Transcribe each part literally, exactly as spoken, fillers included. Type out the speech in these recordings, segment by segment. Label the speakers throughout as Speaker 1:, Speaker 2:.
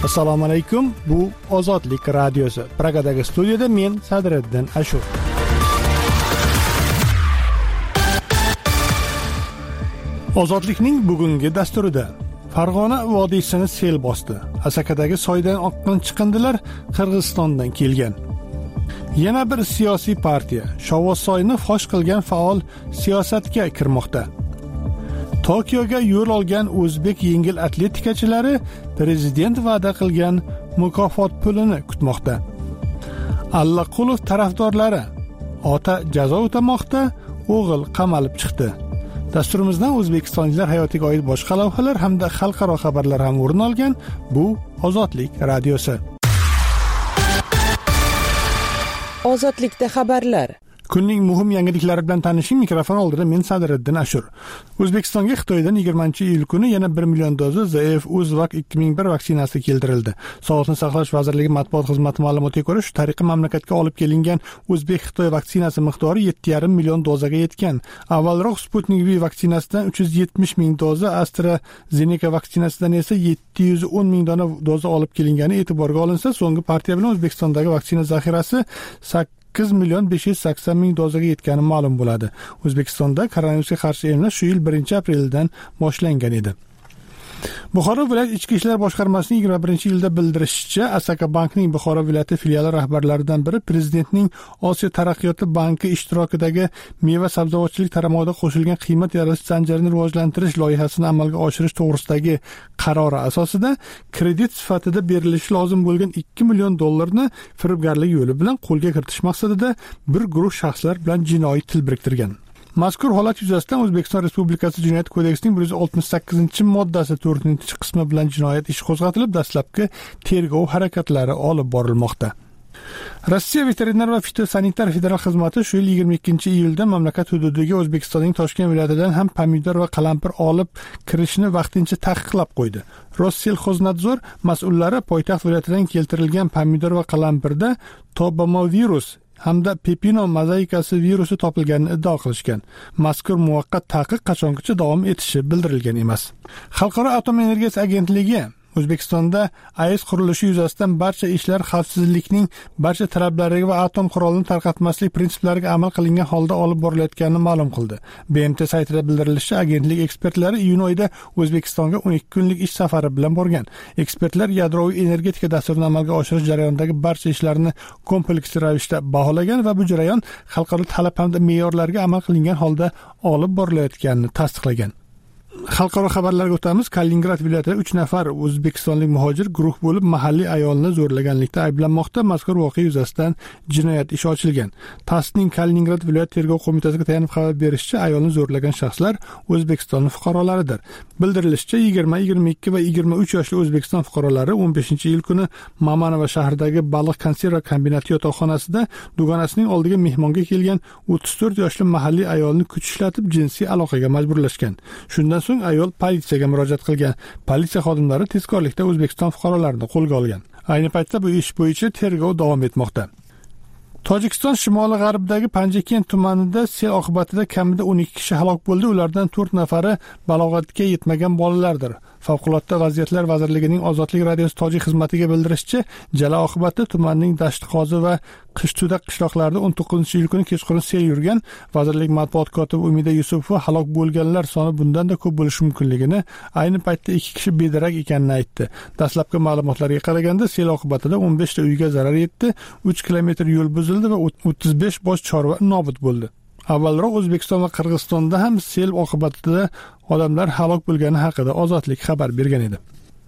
Speaker 1: Assalomu alaykum. Bu Ozodlik radiosi. Pragadagi studiyada men Sadriddin Ashur. Ozodlikning bugungi dasturida Farg'ona vodiysini sel bosdi. Asakadagi soydan oqqan chiqindilar Qirg'izistondan kelgan. Yana bir siyosiy partiya Shovvozsoyni fosh qilgan faol siyosatga kirmoqda. Tokioga yo'l olgan o'zbek yengil atletikachilari prezident va'da qilgan mukofot pulini kutmoqda. Allaqulov tarafdorlari ota jazo o'tamoqda, o'g'il qamalib chiqdi. Dasturimizdan o'zbekistonliklar hayotiga oid boshqa lavhalar hamda xalqaro xabarlar ham o'rin olgan. Bu Ozodlik radiosi.
Speaker 2: Ozodlikda xabarlar.
Speaker 1: Kunning muhim yangiliklari bilan tanishing. Mikrofon oldida men Sadriddin Ashur. O'zbekistonga Xitoydan yigirmanchi iyul kuni yana bir million doza Z F Uzvak ikki ming bir vaksinasi keltirildi. Sog'liqni saqlash vazirligi matbuot xizmati ma'lumotiga ko'ra, shu tariqa mamlakatga olib kelingan o'zbek Xitoy vaksinasi miqdori yetti yarim million dozaga yetgan. Avvalroq Sputnik V vaksinasidan uch yuz yetmish ming doza, AstraZeneca vaksinasidan esa yetti yuz o'n ming dona doza olib kelingani e'tiborga olinsa, so'nggi partiya bilan O'zbekistondagi vaksina zaxirasi sakkiz million besh yuz sakson ming dozaga yetgani ma'lum bo'ladi. O'zbekistonda koronavirusga qarshi emlash shu yil birinchi apreldan boshlangan edi. Buxoro viloyat ichki ishlar boshqarmasining yigirma birinchi yilda bildirishicha, Asaka bankning Buxoro viloyati filiali rahbarlaridan biri prezidentning Osiyo taraqqiyot banki ishtirokidagi meva-sabzavotchilik taramog'ida qo'shilgan qiymat yaratish zanjirini rivojlantirish loyihasini amalga oshirish to'g'risidagi qarori asosida kredit sifatida berilishi lozim bo'lgan ikki million dollarni firibgarlik yo'li bilan qo'lga kiritish maqsadida bir guruh shaxslar bilan jinoiy til biriktirgan. Mazkur holat yuzasidan O'zbekiston Respublikasi Jinoyat kodeksining bir yuz oltmish sakkizinchi moddasi to'rtinchi qismi bilan jinoyat ishi qo'zg'atilib, dastlabki tergov harakatlari olib borilmoqda. Rossiya veterinar va fitosanitar federal xizmati shu yil yigirma ikkinchi iyulda mamlakat hududiga O'zbekistonning Toshkent viloyatidan ham pomidor va qalampir olib kirishni vaqtincha taqiqlab qo'ydi. Rossellxoznadzor mas'ullari poytaxt viloyatidan keltirilgan pomidor va qalampirda tobamovirus hamda pepino mozaikasi virusi topilganini iddao qilishgan. Mazkur muvaqqat taqiq qachongacha davom etishi bildirilgan emas. Xalqaro atom energiyasi agentligi O'zbekistonda A E S qurilishi yuzasidan barcha ishlar xavfsizlikning barcha talablariga va atom qurolini tarqatmaslik prinsiplariga amal qilingan holda olib borilayotganini ma'lum qildi. B M T saytida bildirilishicha, agentlik ekspertlari iyun oyida O'zbekistonga o'n ikki kunlik ish safari bilan borgan. Ekspertlar yadroviy energetika dasturini amalga oshirish jarayonidagi barcha ishlarni kompleksli ravishda baholagan va bu jarayon xalqaro talab hamda me'yorlarga amal qilingan holda olib borilayotganini tasdiqlagan. Xalqaro xabarlarga o'tamiz. Kaliningrad viloyatida uch nafar o'zbekistonlik muhojir guruh bo'lib mahalliy ayolni zo'rlaganlikda ayblanmoqda. Mazkur voqea yuzasidan jinoyat ishi ochilgan. TASSning Kaliningrad viloyat tergov qo'mitasiga tayanib xabar berishicha, ayolni zo'rlagan shaxslar O'zbekiston fuqarolaridir. Bildirilishicha, yigirma, yigirma ikki va yigirma uch yoshli O'zbekiston fuqarolari o'n beshinchi iyul kuni Mamanova shahridagi baliq konserva kombinati yotoqxonasida dugonasining oldiga mehmonga kelgan o'ttiz to'rt yoshli mahalliy ayolni kuch ishlatib jinsiy aloqaga majburlashgan. Shundan so'ng ayol politsiyaga murojaat qilgan. Politsiya xodimlari tezkorlikda O'zbekiston fuqarolarini qo'lga olgan. Ayni paytda bu ish bo'yicha tergov davom etmoqda. Tojikiston shimoli-g'arbidagi Panjkent tumanida sel oqibatida kamida o'n ikki kishi halok bo'ldi. Ulardan to'rt nafari balog'atga yetmagan bolalardir. Favqulodda vaziyatlar vazirligining Ozodlik radiosi tojik xizmatiga bildirishicha, jala oqibatida tumanning Dashtqozi va Qishtuda qishloqlarida o'n to'qqizinchi iyul kuni kechqurun sel yurgan. Vazirlik matbuot kotibi Umida Yusupova halok bo'lganlar soni bundan-da ko'p bo'lishi mumkinligini, ayni paytda ikki kishi bedarak ekanini aytdi. Dastlabki ma'lumotlarga qaraganda, sel oqibatida o'n besh ta uyga zarar yetdi, uch kilometr yo'l buzildi va o'ttiz besh bosh chorva nobud bo'ldi. Avvalroq O'zbekiston va Qirg'izistonda ham sel oqibatida odamlar halok bo'lgani haqida Ozodlik xabar bergan edi.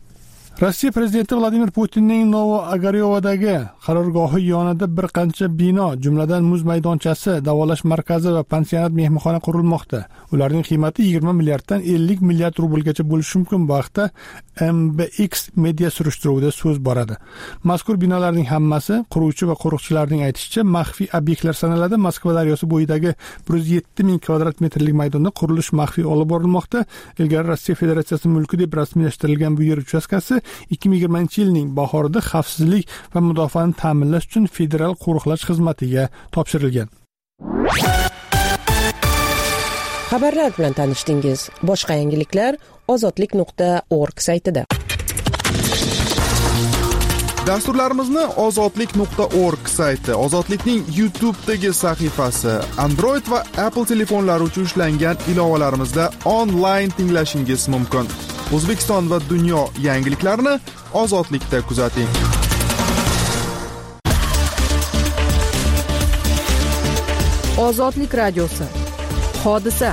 Speaker 1: Rossiya prezidenti Vladimir Putinning Novo-Ogaryovdagi qarorgohi yonida bir qancha bino, jumladan muz maydonchasi, davolash markazi va pansionat mehmonxona qurilmoqda. Ularning qiymati yigirma milliarddan ellik milliard rublgacha bo'lishi mumkin. Bu haqda M B X media surishtiruvida so'z boradi. Mazkur binolarning hammasi quruvchi va qo'riqchilarning aytishicha maxfiy obyektlar sanaladi. Moskva daryosi bo'yidagi bir yuz yetti ming kvadrat metrlik maydonda qurilish maxfiy olib borilmoqda. Ilgari Rossiya Federatsiyasi mulki deb rasmiylashtirilgan bu yer uchastkasi ikki ming yigirmanchi yilning bahorida xavfsizlik va mudofaani ta'minlash uchun federal qo'riqlash xizmatiga topshirilgan.
Speaker 2: Xabarlar bilan tanishdingiz. Boshqa yangiliklar ozodlik nuqta org saytida.
Speaker 3: Dasturlarimizni ozodlik nuqta org sayti, Ozodlikning YouTube'dagi sahifasi, Android va Apple telefonlari uchun ishlangan ilovalarimizda onlayn tinglashingiz mumkin. O'zbekiston va dunyo yangiliklarini Ozodlikda kuzating.
Speaker 2: Ozodlik radiosi. Hodisa.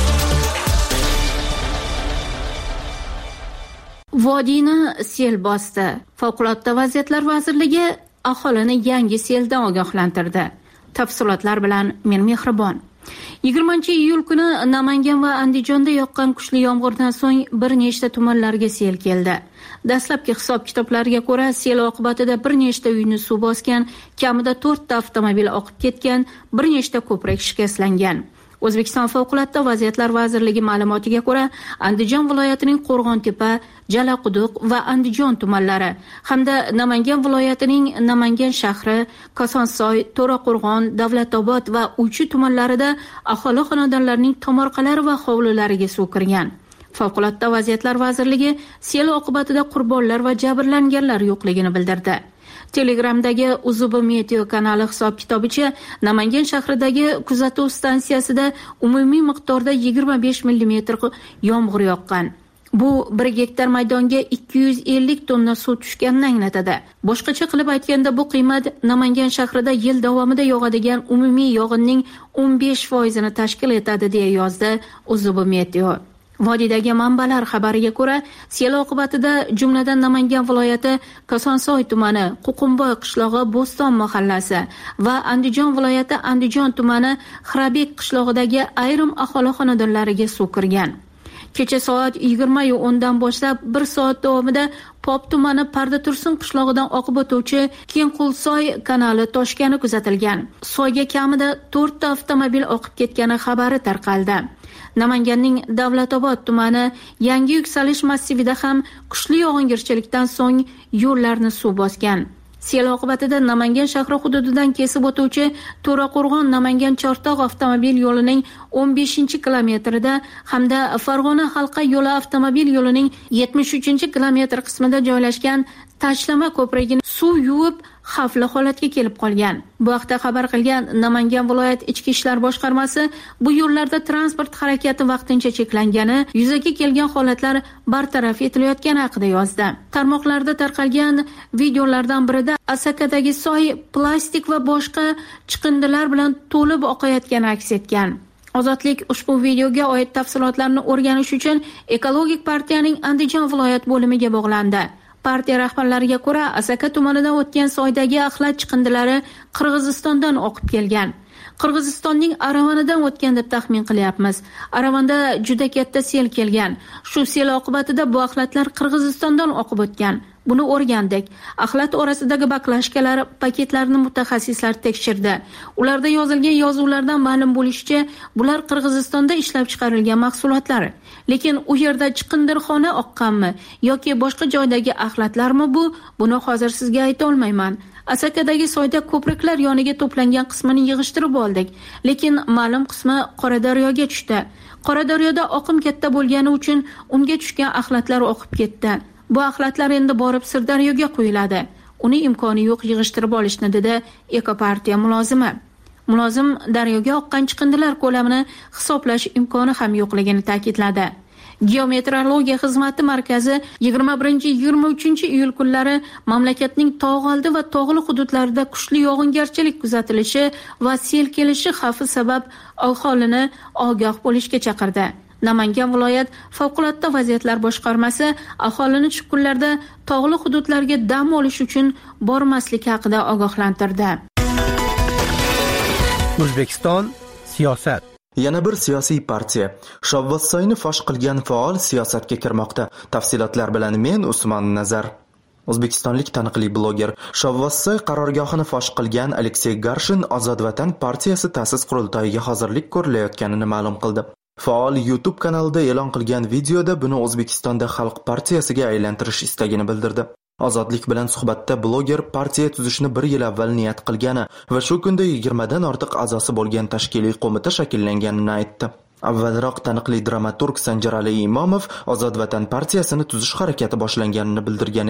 Speaker 4: Vodiyni sel bosdi. Favqulodda vaziyatlar vazirligi aholini yangi seldan ogohlantirdi. Tafsilotlar bilan men Mehribon. yigirmanchi iyul kuni Namangan va Andijonda yoqqan kuchli yomg'irdan so'ng bir nechta tumanlarga sel keldi. Dastlabki hisob-kitoblarga ko'ra, sel oqibatida bir nechta uyni suv bosgan, kamida to'rtta avtomobil oqib ketgan, bir nechta ko'prik shikastlangan. O'zbekiston Favqulodda vaziyatlar vazirligi ma'lumotiga ko'ra, Andijon viloyatining Qo'rg'ontepa, Jalaquduq va Andijon tumanlari hamda Namangan viloyatining Namangan shahri, Kosonsoy, To'raqo'rg'on, Davlatobod va Uychi tumanlarida aholi xonadonlarining tomorqalari va hovlilariga suv kirgan. Favqulodda vaziyatlar vazirligi sel oqibatida qurbonlar va jabrlanganlar yo'qligini bildirdi. Telegramdagi Uzubi Meteo kanali hisob-kitobicha Namangan shahridagi kuzatuv stansiyasida umumiy miqdorda yigirma besh millimetr yomg'ir yoqqan. Bu bir gektar maydonga ikki yuz ellik tonna suv tushganini anglatadi. Boshqacha qilib aytganda, bu qiymat Namangan shahrida yil davomida yog'adigan umumiy yog'inning o'n besh foizini tashkil etadi, deya yozdi Uzubi Meteo. Vodiydagi manbalar xabariga ko'ra, sel oqibatida jumladan Namangan viloyati Kosonsoy tumani, Ququmboy qishlog'i, Bo'ston mahallasi va Andijon viloyati Andijon tumani Xirabek qishlog'idagi ayrim aholi xonadonlariga suv kirgan. Kecha soat yigirma o'n dan boshlab bir soat davomida Pop tumani Parda Tursun qishlog'idan oqib o'tuvchi Kengqulsoy kanali toshgani kuzatilgan. Soyga kamida to'rtta avtomobil oqib ketgani xabari tarqaldi. Namanganning Davlatobod tumani Yangi yuksalish massivida ham kuchli yog'ingarchilikdan so'ng yo'llarni suv bosgan. Sel oqibatida Namangan shahri hududidan kesib o'tuvchi To'raqo'rg'on Namangan Chortoq avtomobil yo'lining o'n beshinchi kilometrida hamda Farg'ona halqa yo'li avtomobil yo'lining yetmish uchinchi kilometr qismida joylashgan tashlama ko'prigini suv yuvib xavfli holatga kelib qolgan. Bu haqda xabar qilgan Namangan viloyat ichki ishlar boshqarmasi bu yo'llarda transport harakati vaqtincha cheklangani, yuzaga kelgan holatlar bartaraf etilayotgani haqida yozdi. Tarmoqlarda tarqalgan videolardan birida Asakadagi soy plastik va boshqa chiqindilar bilan to'lib oqayotgani aks etgan. Ozodlik ushbu videoga oid tafsilotlarni o'rganish uchun Ekologik partiyaning Andijon viloyat bo'limiga bog'landi. Partiya rahbarlariga ko'ra, Asaka tumanidan o'tgan soydagi axlat chiqindilari Qirg'izistondan oqib kelgan. Qirg'izistonning Aravanidan o'tgan deb taxmin qilyapmiz. Aravanda juda katta sel kelgan. Shu sel oqibatida bu axlatlar Qirg'izistondan oqib o'tgan. Buni o'rgandik. Axlat orasidagi baklashkalar paketlarini mutaxassislar tekshirdi. Ularda yozilgan yozuvlardan ma'lum bo'lishicha, bular Qirg'izistonda ishlab chiqarilgan mahsulotlar. Lekin u yerda chiqindirxona oqqanmi yoki boshqa joydagi axlatlarmi bu? Buni hozir sizga ayta olmayman. Asakadagi soyda ko'priklar yoniga to'plangan qismini yig'ishtirib oldik, lekin ma'lum qismi Qoradaryoga tushdi. Qoradaryoda oqim katta bo'lgani uchun unga tushgan axlatlar oqib ketdi. Bu axlatlar endi borib Sirdaryoga qo'yiladi. Uni imkoni yo'q yig'ishtirib olishni, dedi Ekopartiya mulozimi. Mulozim daryoga oqqan chiqindilar ko'lamini hisoblash imkoni ham yo'qligini ta'kidladi. Geometrologiya xizmati markazi yigirma birinchi yigirma uchinchi iyul kunlari mamlakatning tog'oldi va tog'li hududlarida kuchli yog'ingarchilik kuzatilishi va sel kelishi xavfi sabab aholini ogoh bo'lishga chaqirdi. Namangan viloyat favqulodda vaziyatlar boshqarmasi aholini shu kunlarda tog'li hududlarga dam olish uchun bormaslik haqida ogohlantirdi.
Speaker 5: O'zbekiston siyosat.
Speaker 6: Yana bir siyosiy partiya Shovvozsoyni fosh qilgan faol siyosatga kirmoqda. Tafsilotlar bilan men Usmon Nazar. O'zbekistonlik taniqli bloger Shovvozsoy qarorgohini fosh qilgan Aleksey Garshin Ozod Vatan partiyasi ta'sis qurultoyiga hozirlik ko'rilayotganini ma'lum qildi. Faol YouTube kanalida e'lon qilgan videoda buni O'zbekistonda Xalq partiyasiga aylantirish istagini bildirdi. Ozodlik bilan suhbatda bloger partiya tuzishni bir yil avval niyat qilgani va shu kunda yigirmadan ortiq a'zosi bo'lgan tashkiliy qo'mita shakllanganini aytdi. Avvalroq taniqli dramaturg Sanjarali Imomov Ozod Vatan partiyasini tuzish harakati boshlanganini bildirgan edi.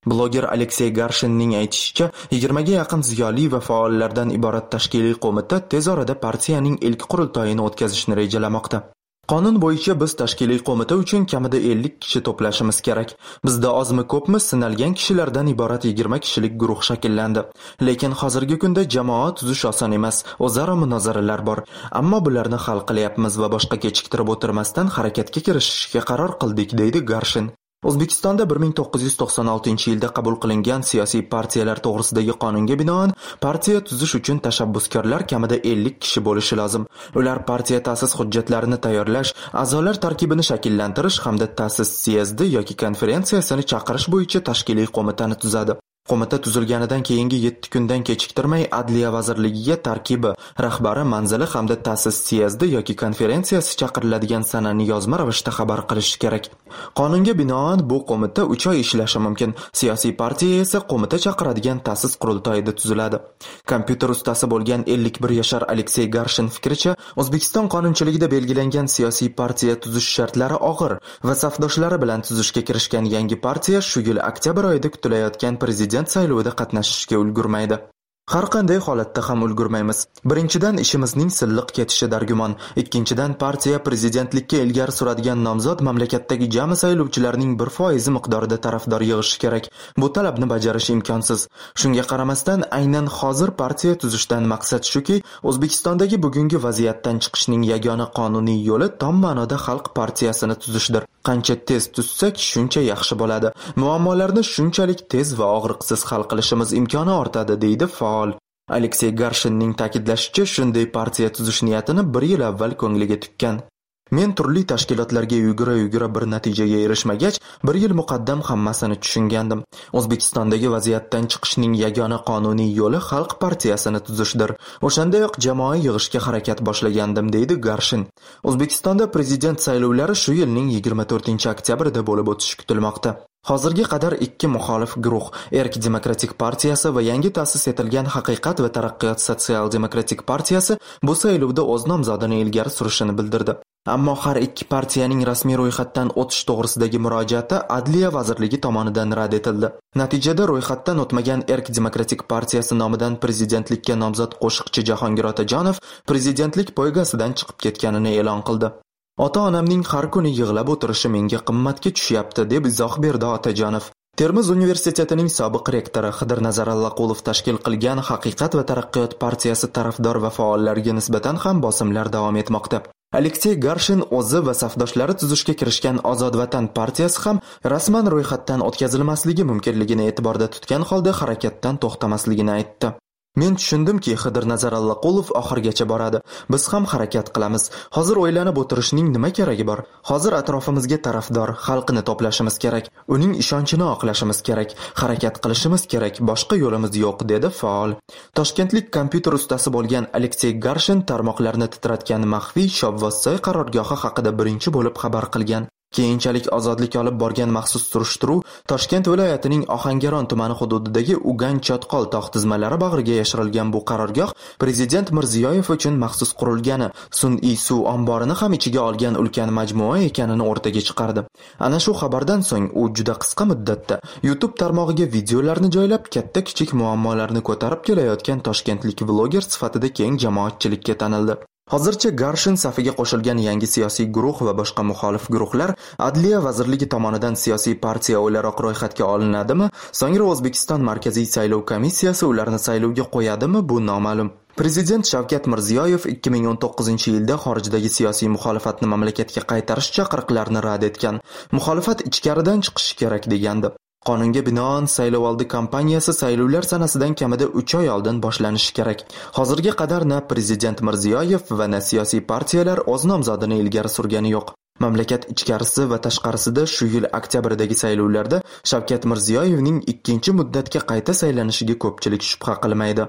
Speaker 6: Bloger Aleksey Garshinning aytishicha, yigirmaga yaqin ziyoli va faollardan iborat tashkiliy qo'mita tez orada partiyaning ilk qurultoyini o'tkazishni rejalamoqda. Qonun bo'yicha biz tashkiliy qo'mita uchun kamida ellik kishi to'plashimiz kerak. Bizda ozmi ko'pmi sinalgan kishilardan iborat yigirma kishilik guruh shakllandi. Lekin hozirgi kunda jamoa tuzish oson emas. O'zaro munozaralar bor. Ammo bularni hal qilyapmiz va boshqa kechiktirib o'tirmasdan harakatga kirishishga qaror qildik, deydi Garshin. O'zbekistonda bir ming to'qqiz yuz to'qson oltinchi yilda qabul qilingan siyosiy partiyalar to'g'risidagi qonunga binoan partiya tuzish uchun tashabbuskorlar kamida ellik kishi bo'lishi lozim. Ular partiya ta'sis hujjatlarini tayyorlash, a'zolar tarkibini shakllantirish hamda ta'sis syezdi yoki konferensiyasini chaqirish bo'yicha tashkiliy qo'mitani tuzadi. Qo'mita tuzilganidan keyingi yetti kundan kechiktirmay Adliya vazirligiga tarkibi, rahbari, manzili hamda ta'sis syezdi yoki konferensiyasi chaqiriladigan sanani yozma ravishda xabar qilishi kerak. Qonunga binoan bu qo'mita uch oy ishlashi mumkin. Siyosiy partiya esa qo'mita chaqiradigan ta'sis qurultoyida tuziladi. Kompyuter ustasi bo'lgan ellik bir yashar Aleksey Garshin fikricha, O'zbekiston qonunchiligida belgilangan siyosiy partiya tuzish shartlari og'ir va safdoshlari bilan tuzishga kirishgan yangi partiya shu yil oktyabr oyida kutilayotgan prezident saylovida qatnashishga ulgurmaydi. Har qanday holatda ham ulgurmaymiz. Birinchidan, ishimizning silliq ketishi dargumon. Ikkinchidan, partiya prezidentlikka ilgari suradigan nomzod mamlakatdagi jami saylovchilarning bir foizi miqdorida tarafdor yig'ishi kerak. Bu talabni bajarish imkonsiz. Shunga qaramasdan, aynan hozir partiya tuzishdan maqsad shuki, O'zbekistondagi bugungi vaziyatdan chiqishning yagona qonuniy yo'li tom ma'noda xalq partiyasini tuzishdir. Qancha tez tuzsak, shuncha yaxshi bo'ladi. Muammolarni shunchalik tez va og'riqsiz hal qilishimiz imkoni ortadi, deydi faol. Aleksey Garshinning ta'kidlashicha, shunday partiya tuzish niyatini bir yil avval ko'ngliga tukkan. Men turli tashkilotlarga yugura-yugura bir natijaga erishmagach, bir yil muqaddam hammasini tushungandim. O'zbekistondagi vaziyatdan chiqishning yagona qonuniy yo'li xalq partiyasini tuzishdir. O'shandayoq jamoa yig'ishga harakat boshlagandim, deydi Garshin. O'zbekistonda prezident saylovlari shu yilning yigirma to'rtinchi oktyabrida bo'lib o'tishi kutilmoqda. Hozirga qadar ikki muxolif guruh, Erk demokratik partiyasi va yangi ta'sis etilgan Haqiqat va taraqqiyot sotsial-demokratik partiyasi bu saylovda o'z nomzodini ilgari surishini bildirdi. Ammo har ikki partiyaning rasmiy ro'yxatdan o'tish to'g'risidagi murojaati Adliya vazirligi tomonidan rad etildi. Natijada ro'yxatdan o'tmagan Erk demokratik partiyasi nomidan prezidentlikka nomzod qo'shiqchi Jahongir Otajonov prezidentlik poygasidan chiqib ketganini e'lon qildi. Ota-onamning har kuni yig'lab o'tirishi menga qimmatga tushyapti, deb izoh berdi Otajonov. Termiz universitetining sobiq rektori Xidirnazar Allaqulov tashkil qilgan Haqiqat va taraqqiyot partiyasi tarafdor va faollariga nisbatan ham bosimlar davom etmoqda. Aleksey Garshin o'zi va safdoshlari tuzishga kirishgan Ozod Vatan partiyasi ham rasman ro'yxatdan o'tkazilmasligi mumkinligini e'tiborda tutgan holda harakatdan to'xtamasligini aytdi. Men tushundimki, Xidirnazar Allaqulov oxirgacha boradi. Biz ham harakat qilamiz. Hozir o'ylanib o'tirishning nima keragi bor? Hozir atrofimizga tarafdor, xalqni to'plashimiz kerak. Uning ishonchini oqlashimiz kerak. Harakat qilishimiz kerak. Boshqa yo'limiz yo'q, dedi faol. Toshkentlik kompyuter ustasi bo'lgan Aleksey Garshin tarmoqlarni titratgan maxfiy Shovvossoy qarorgohi haqida birinchi bo'lib xabar qilgan. Keyinchalik ozodlik olib borgan maxsus surishtiruv Toshkent viloyatining Ohangaron tumani hududidagi Ugan Chotqol tog' tizmalari bag'riga yashirilgan bu qarorgoh prezident Mirziyoyev uchun maxsus qurilgani, sun'iy suv omborini ham ichiga olgan ulkan majmua ekanini o'rtaga chiqardi. Ana shu xabardan so'ng u juda qisqa muddatda YouTube tarmog'iga videolarni joylab, katta-kichik muammolarni ko'tarib kelayotgan toshkentlik vloger sifatida keng jamoatchilikka tanildi. Hozircha Garshin safiga qo'shilgan yangi siyosiy guruh va boshqa muxolif guruhlar Adliya vazirligi tomonidan siyosiy partiya o'laroq ro'yxatga olinadimi? So'ngra O'zbekiston Markaziy saylov komissiyasi ularni saylovga qo'yadimi? Bu noma'lum. Prezident Shavkat Mirziyoyev ikki ming o'n to'qqizinchi yilda xorijdagi siyosiy muxolifatni mamlakatga qaytarish chaqiriqlarini rad etgan. Muxolifat ichkaridan chiqishi kerak degandi. Qonunga binoan saylovoldi kampaniyasi saylovlar sanasidan kamida uch oy oldin boshlanishi kerak. Hozirga qadar na prezident Mirziyoyev va na siyosiy partiyalar o'z nomzodini ilgari surgani yo'q. Mamlakat ichkarisi va tashqarisida shu yil oktyabrdagi saylovlarda Shavkat Mirziyoyevning ikkinchi muddatga qayta saylanishiga ko'pchilik shubha qilmaydi.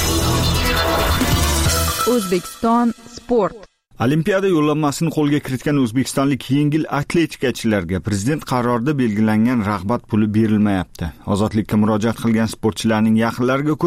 Speaker 2: O'zbekiston sport.
Speaker 7: Olimpiada yo'llanmasini qo'lga kiritgan o'zbekistonlik yengil atletikachilarga prezident qarorida belgilangan rag'bat puli berilmayapti. Ozodlikka murojaat qilgan sportchilarning yaqinlariga ko'ra,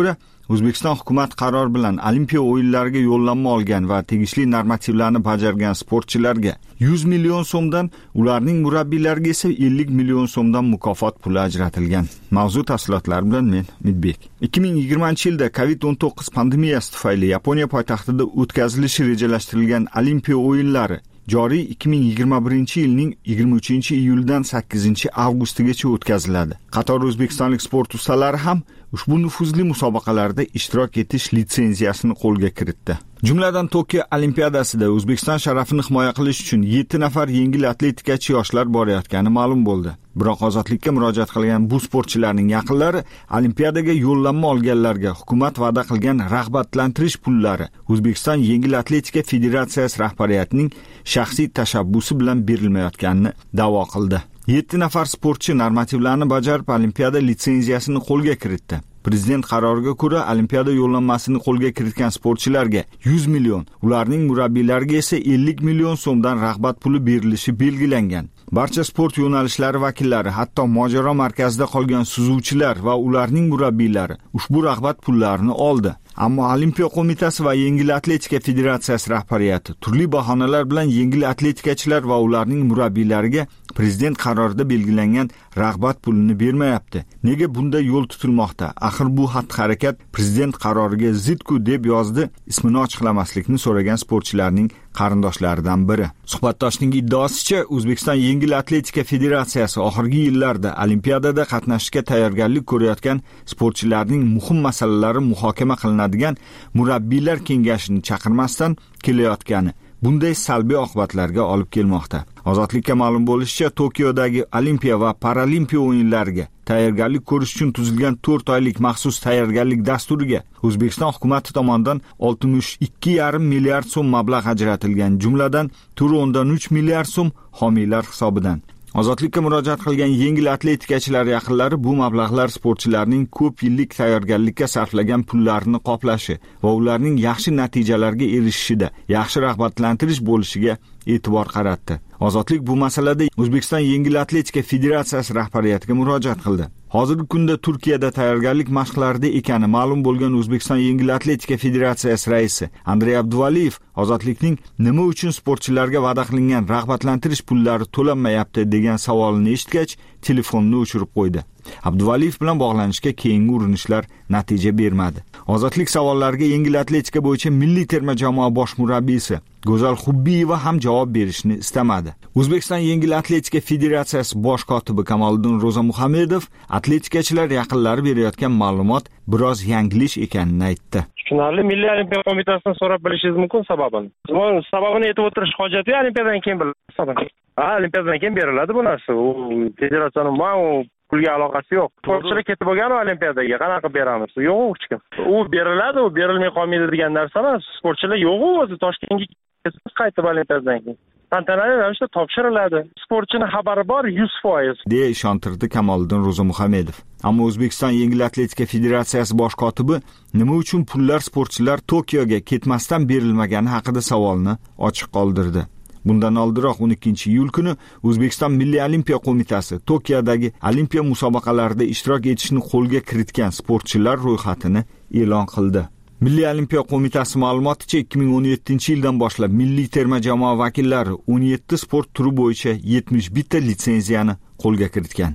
Speaker 7: O'zbekiston hukumat qaror bilan Olimpiya o'yinlariga yo'llanma olgan va tegishli normativlarni bajargan sportchilarga yuz million so'mdan, ularning murabbiylariga esa ellik million so'mdan mukofot puli ajratilgan. Mavzu tafsilotlari bilan men Midbek. ikki ming yigirmanchi yilda covid o'n to'qqiz pandemiyasi tufayli Yaponiya poytaxtida o'tkazilishi rejalashtirilgan Olimpiya o'yinlari joriy ikki ming yigirma birinchi yilning yigirma uchinchi iyuldan sakkizinchi avgustigacha o'tkaziladi. Qator o'zbekistonlik sport ustalari ham ushbu nufuzli musobaqalarda ishtirok etish litsenziyasini qo'lga kiritdi. Jumladan Tokio Olimpiadasida O'zbekiston sharafini himoya qilish uchun yetti nafar yengil atletikachi yoshlar borayotgani ma'lum bo'ldi. Biroq ozodlikka murojaat qilgan bu sportchilarning yaqinlari Olimpiadaga yo'llanma olganlarga hukumat va'da qilgan rag'batlantirish pullari O'zbekiston yengil atletika federatsiyasi rahbariyatining shaxsiy tashabbusi bilan berilmayotganini da'vo qildi. yetti nafar sportchi normativlarni bajarib Olimpiada litsenziyasini qo'lga kiritdi. Prezident qaroriga ko'ra Olimpiada yo'llanmasini qo'lga kiritgan sportchilarga yuz million, ularning murabbiylariga esa ellik million so'mdan rag'bat puli berilishi belgilangan. Barcha sport yo'nalishlari vakillari, hatto mojaro markazida qolgan suzuvchilar va ularning murabbiylari ushbu rag'bat pullarini oldi. Ammo Olimpiya qo'mitasi va Yengil atletika federatsiyasi rahbariyati turli bahonalar bilan yengil atletikachilar va ularning murabbiylariga prezident qarorida belgilangan rag'bat pulini bermayapti. Nega bunday yo'l tutilmoqda? Axir bu xatti-harakat prezident qaroriga zid-ku, deb yozdi ismini ochiqlamaslikni so'ragan sportchilarning qarindoshlaridan biri. Suhbatdoshning iddaosicha, O'zbekiston Yengil atletika federatsiyasi oxirgi yillarda Olimpiadada qatnashishga tayyorgarlik ko'rayotgan sportchilarning muhim masalalari muhokama qilinadigan murabbiylar kengashini chaqirmasdan kelayotgani bunday salbiy oqibatlarga olib kelmoqda. Ozodlikka ma'lum bo'lishicha, Tokiodagi Olimpiya va Paralimpiya o'yinlariga tayyorgarlik ko'rish uchun tuzilgan to'rt oylik maxsus tayyorgarlik dasturiga O'zbekiston hukumati tomonidan oltmish ikki yarim milliard so'm mablag' ajratilgan, jumladan to'rt o'ndan uch milliard so'm homiylar hisobidan. Ozodlikka murojaat qilgan yengil atletikachilar yaqinlari bu mablag'lar sportchilarning ko'p yillik tayyorgarlikka sarflagan pullarini qoplashi va ularning yaxshi natijalarga erishishida yaxshi rag'batlantirish bo'lishiga e'tibor qaratdi. Ozodlik bu masalada O'zbekiston Yengil atletika federatsiyasi rahbariyatiga murojaat qildi. Hozirgi kunda Turkiyada tayyorgarlik mashqlarida ekani ma'lum bo'lgan O'zbekiston Yengil atletika federatsiyasi raisi Andrey Abduvaliyev ozodlikning nima uchun sportchilarga va'da qilingan rag'batlantirish pullari to'lanmayapti degan savolini eshitgach, telefonni o'chirib qo'ydi. Abduvaliyev bilan bog'lanishga keyingi urinishlar natija bermadi. Ozodlik savollariga yengil atletika bo'yicha milliy terma jamoa bosh murabbiysi Go'zal Xubbiyeva ham javob berishni istamadi. O'zbekiston Yengil atletika federatsiyasi bosh kotibi Kamoliddin Ro'zamuhamedov atletikachilar yaqinlari berayotgan ma'lumot biroz yanglish ekanini aytdi.
Speaker 8: Tushunarli, Milliy olimpiya qo'mitasidan so'rab bilishingiz mumkin sababini. Sababini aytib o'tirish hojati yo'q, olimpiyadan keyin bilasiz. Ha, olimpiyadan keyin beriladi bu narsa. U federatsiyaning ma'lum pulga aloqasi yo'q. Sportchilar ketib bo'lgan olimpiadaga qanaqa beramiz? Yo'q u hech kim. U beriladi, u berilmay qolmaydi degan narsa emas. Sportchilar yo'q o'zi Toshkentga qaytib olimpiadadan keyin tantanali ravishda topshiriladi. Sportchining xabari bor yuz foiz
Speaker 7: deya ishontirdi Kamoliddin Ro'zamuhamedov. Ammo O'zbekiston Yengil atletika federatsiyasi bosh kotibi nima uchun pullar sportchilar Tokioga ketmasdan berilmagani haqida savolni ochiq qoldirdi. Bundan oldinroq o'n ikkinchi iyul kuni O'zbekiston Milliy olimpiya qo'mitasi Tokiodagi olimpiya musobaqalarida ishtirok etishni qo'lga kiritgan sportchilar ro'yxatini e'lon qildi. Milliy olimpiya qo'mitasi ma'lumoticha ikki ming o'n yettinchi yildan boshlab milliy terma jamoa vakillari o'n yetti sport turi bo'yicha yetmish bitta litsenziyani qo'lga kiritgan.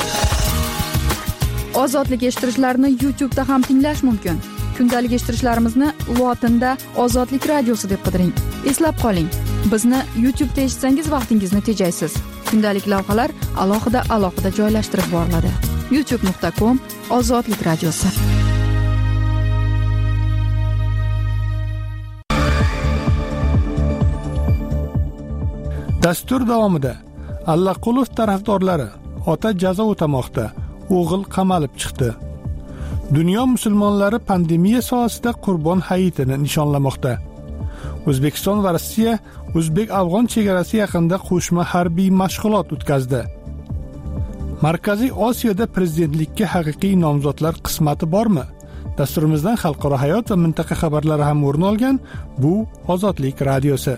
Speaker 2: Ozodlik eshittirishlarni YouTube'da ham tinglash mumkin. Kundalik eshittirishlarimizni lotinda Ozodlik radiosi deb qidiring. Eslab qoling, bizni YouTube'da eshitsangiz vaqtingizni tejaysiz. Kundalik lavhalar alohida alohida joylashtirib boriladi. youtube nuqta com Ozodlik radiosi.
Speaker 1: Dastur davomida Allaqulov tarafdorlari ota jazo o'tamoqda, o'g'il qamalib chiqdi. Dunyo musulmonlari pandemiya sohasida Qurbon hayitini nishonlamoqda. O'zbekiston va Rossiya o'zbek-afg'on chegarasi yaqinida qo'shma harbiy mashg'ulot o'tkazdi. Markaziy Osiyoda prezidentlikka haqiqiy nomzodlar qismati bormi? Dasturimizdan xalqaro hayot va mintaqa xabarlari ham o'rin olgan bu Ozodlik radiosi.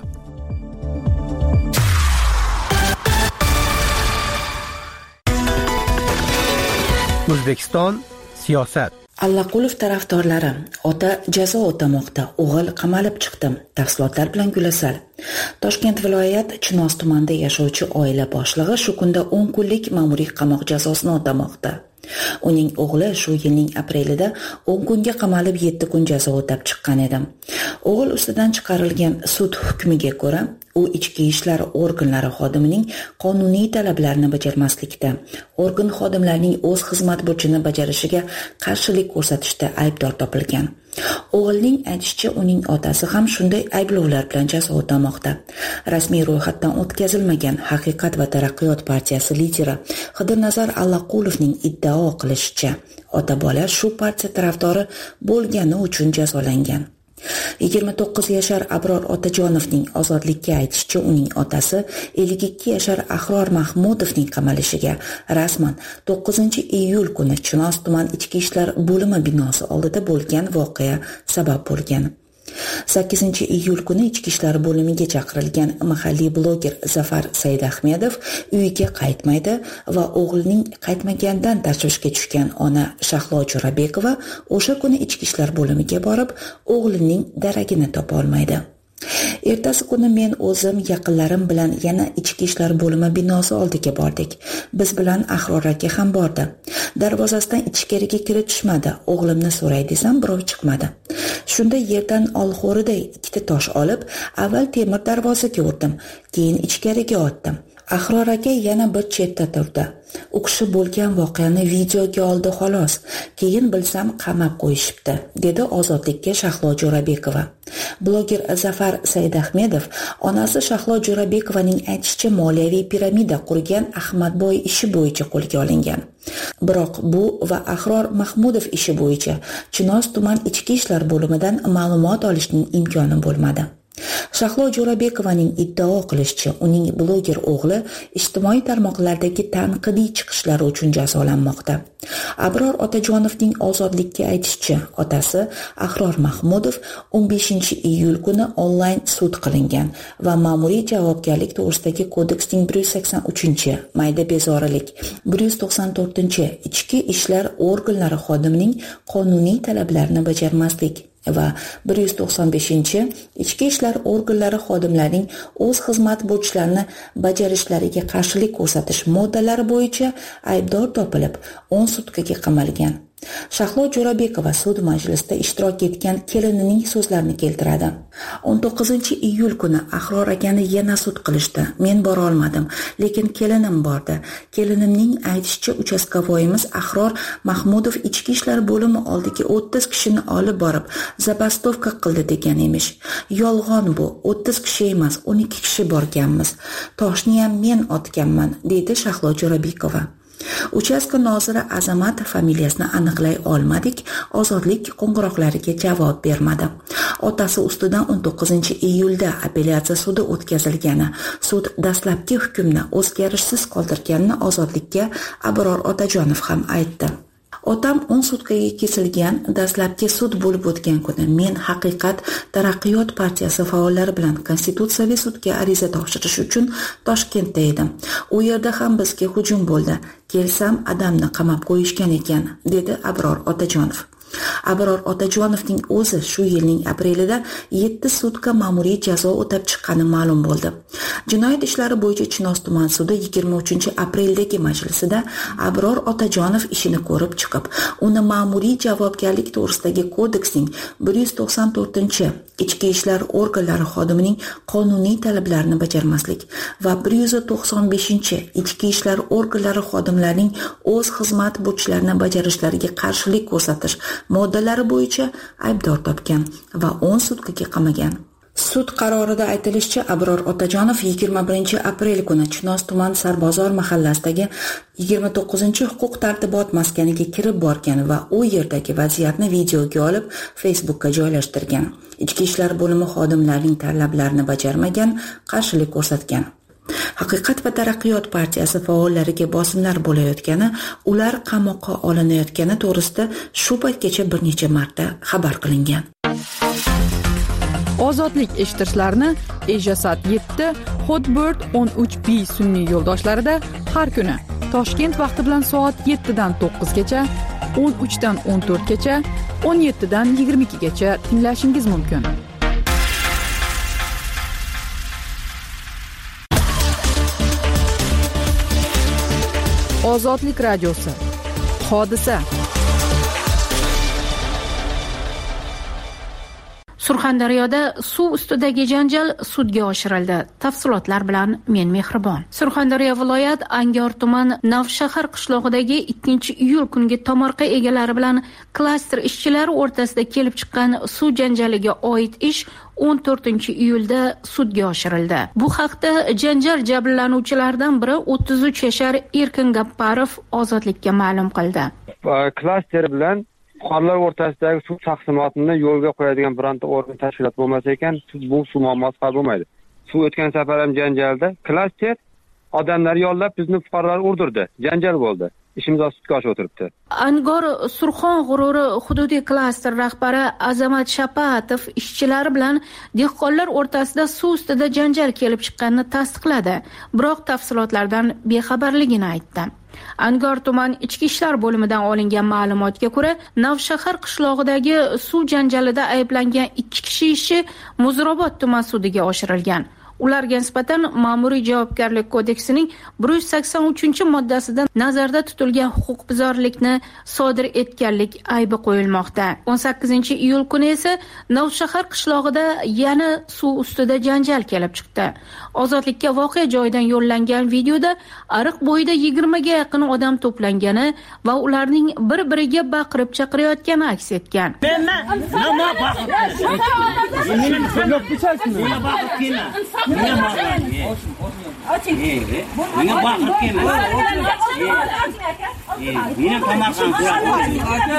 Speaker 5: O'zbekiston siyosat.
Speaker 9: Allaqulov tarafdorlari: ota jazo o'tamoqda, o'g'il qamalib chiqdi. Tafsilotlar bilan Gulasal. Toshkent viloyat Chinoz tumanida yashovchi oila boshlig'i shu kunda o'n kunlik ma'muriy qamoq jazosini o'tamoqda. Uning o'g'li shu yilning aprelida o'n kunga qamalib yetti kun jazo o'tab chiqqan edi. O'g'il ustidan chiqarilgan sud hukmiga ko'ra, u ichki ishlar organlari xodimining qonuniy talablarini bajarmaslikda, organ xodimlarining o'z xizmat burchini bajarishiga qarshilik ko'rsatishda aybdor topilgan. O'g'ilning aytishicha, uning otasi ham shunday ayblovlar bilan jazo o'tamoqda. Rasmiy ro'yxatdan o'tkazilmagan Haqiqat va taraqqiyot partiyasi lideri Xidirnazar Allaqulovning iddao qilishicha, ota-bola shu partiya tarafdori bo'lgani uchun jazolangan. yigirma to'qqiz yashar Abror Otajonovning ozodlikka aytishicha, uning otasi ellik ikki yashar Ahror Mahmudovning qamalishiga rasman to'qqizinchi iyul kuni Chinoz tuman ichki ishlar bo'limi binosi oldida bo'lgan voqea sabab bo'lgan. sakkizinchi iyul kuni ichki ishlar bo'limiga chaqirilgan mahalliy bloger Zafar Saidahmedov uyiga qaytmaydi va o'g'lining qaytmaganidan tashvishga tushgan ona Shahlo Jo'rabekova o'sha kuni ichki ishlar bo'limiga borib, o'g'lining daragini topa olmaydi. Ertasi kuni men o'zim yaqinlarim bilan yana ichki ishlar bo'limi binosi oldiga bordik. Biz bilan Ahror aka ham bordi. Darvozasidan ichkariga kiritishmadi. O'g'limni so'ray desam, birov chiqmadi. Shunda yerdan olxo'riday ikkita tosh olib, avval temir darvozaga urdim, keyin ichkariga otdim. Ahror aka yana bir chetda turdi. U kishi bo'lgan voqeani videoga oldi xolos. Keyin bilsam qamab qo'yishibdi, dedi Ozodlikka Shahlo Jo'rabekova. Bloger Zafar Saidahmedov onasi Shahlo Jo'rabekovaning aytishicha, moliyaviy piramida qurgan Ahmadboy ishi bo'yicha qo'lga olingan. Biroq bu va Ahror Mahmudov ishi bo'yicha Chinoz tuman ichki ishlar bo'limidan ma'lumot olishning imkoni bo'lmadi. Shahlo Jo'rabekovaning iddao qilishicha, uning bloger o'g'li ijtimoiy tarmoqlardagi tanqidiy chiqishlari uchun jazolanmoqda. Abror Otajonovning Ozodlikka aytishicha, otasi Ahror Mahmudov o'n beshinchi iyul kuni onlayn sud qilingan va ma'muriy javobgarlik to'g'risidagi kodeksning bir yuz sakson uchinchi mayda bezorilik, bir yuz to'qson to'rtinchi ichki ishlar organlari xodimining qonuniy talablarini bajarmaslik va bir yuz to'qson beshinchi ichki ishlar organlari xodimlarining o'z xizmat burchlarini bajarishlariga qarshilik ko'rsatish moddalari bo'yicha aybdor topilib, o'n sutkaga qamalgan. Shahlo Jo'rabekova sud majlisida ishtirok etgan kelinining so'zlarini keltiradi. o'n to'qqizinchi iyul kuni Ahror akani yana sud qilishdi. Men bora olmadim, lekin kelinim bordi. Kelinimning aytishicha, uchastkavoyimiz Ahror Mahmudov ichki ishlar bo'limi oldiga o'ttiz kishini olib borib, zabastovka qildi degan emish. Yolg'on bu, o'ttiz kishi emas, o'n ikki kishi borganmiz. Toshni ham men otganman, dedi Shahlo Jo'rabekova. Uchastka noziri Azamat familiyasini aniqlay olmadik, Ozodlik qo'ng'iroqlariga javob bermadi. Otasi ustidan o'n to'qqizinchi iyulda apellyatsiya sudi o'tkazilgani, sud dastlabki hukmni o'zgarishsiz qoldirganini Ozodlikka Abror Otajonov ham aytdi. Otam o'n sutkaga kesilgan dastlabki sud bo'lib o'tgan kuni men Haqiqat taraqqiyot partiyasi faollari bilan Konstitutsiyaviy sudga ariza topshirish uchun Toshkentda edim. U yerda ham bizga hujum bo'ldi. Kelsam adamni qamab qo'yishgan ekan, dedi Abror Otajonov. Abror Otajonovning o'zi shu yilning aprelida yetti sutka ma'muriy jazo o'tab chiqqani ma'lum bo'ldi. Jinoyat ishlari bo'yicha Chinoz tuman sudi yigirma uchinchi apreldagi majlisida Abror Otajonov ishini ko'rib chiqib, uni ma'muriy javobgarlik to'g'risidagi kodeksning bir yuz to'qson to'rtinchi ichki ishlar organlari xodimining qonuniy talablarini bajarmaslik va bir yuz to'qson beshinchi ichki ishlar organlari xodimlarining o'z xizmat burchlarini bajarishlariga qarshilik ko'rsatish moddalari bo'yicha aybdor topgan va o'n sutkaga qamagan. Sud qarorida aytilishicha, Abror Otajonov yigirma birinchi aprel kuni Chinoz tuman Sarbozor mahallasidagi yigirma to'qqizinchi huquq tartibot maskaniga kirib borgan va u yerdagi vaziyatni videoga olib Facebookka joylashtirgan. Ichki ishlar bo'limi xodimlarining talablarini bajarmagan, qarshilik ko'rsatgan. Haqiqat va taraqqiyot partiyasi faollariga bosimlar bo'layotgani, ular qamoqqa olinayotgani to'g'risida shu paytgacha bir necha marta xabar qilingan.
Speaker 2: Ozodlik eshittirishlarni Ejasat yetti, Hotbird o'n uch B sun'iy yo'ldoshlarida har kuni Toshkent vaqti bilan soat yettidan to'qqizgacha, o'n uchdan o'n to'rtgacha, o'n yettidan yigirma ikkigacha tinglashingiz mumkin. Ozodlik radiosi. Hodisa.
Speaker 4: Surxondaryoda suv ustidagi janjal sudga oshirildi. Tafsilotlar bilan men Mehribon. Surxondaryo viloyat Angor tuman Navshahar qishlog'idagi ikkinchi iyul kungi tomorqa egalari bilan klaster ishchilari o'rtasida kelib chiqqan suv janjaliga oid ish o'n to'rtinchi iyulda sudga oshirildi. Bu haqda janjal jabrlanuvchilaridan biri o'ttiz uch yashar Erkin Gapparov Ozodlikka ma'lum qildi.
Speaker 10: Klaster bilan fuqarolar o'rtasidagi suv taqsimotini yo'lga qo'yadigan bironta organ tashkilot bo'lmasa ekan, bu suv muammosi hal bo'lmaydi. Suv o'tgan safar ham janjalda klaster odamlar yollab bizni fuqarolar urdirdi. Janjal bo'ldi. Ishimiz sudga oshib o'tiribdi.
Speaker 4: Angor Surxon g'ururi hududiy klaster rahbari Azamat Shapatov ishchilari bilan dehqonlar o'rtasida suv ustida janjal kelib chiqqanini tasdiqladi, biroq tafsilotlardan bexabarligini aytdi. Angor tuman ichki ishlar bo'limidan olingan ma'lumotga ko'ra, Navshahar qishlog'idagi suv janjalida ayblangan ikki kishi ishi Muzrobod tuman sudiga oshirilgan. Ularga nisbatan ma'muriy javobgarlik kodeksining bir yuz sakson uchinchi moddasida nazarda tutilgan huquqbuzarlikni sodir etganlik aybi qo'yilmoqda. o'n sakkizinchi iyul kuni esa Navshahar qishlog'ida yana suv ustida janjal kelib chiqdi. Ozodlikka voqea joyidan yo'llangan videoda ariq bo'yida yigirmaga yaqin odam to'plangani va ularning bir-biriga baqirib chaqirayotgani aks etgan.
Speaker 11: Nima baqirib Nima baqirib kelma. Nima qamarqan quradi.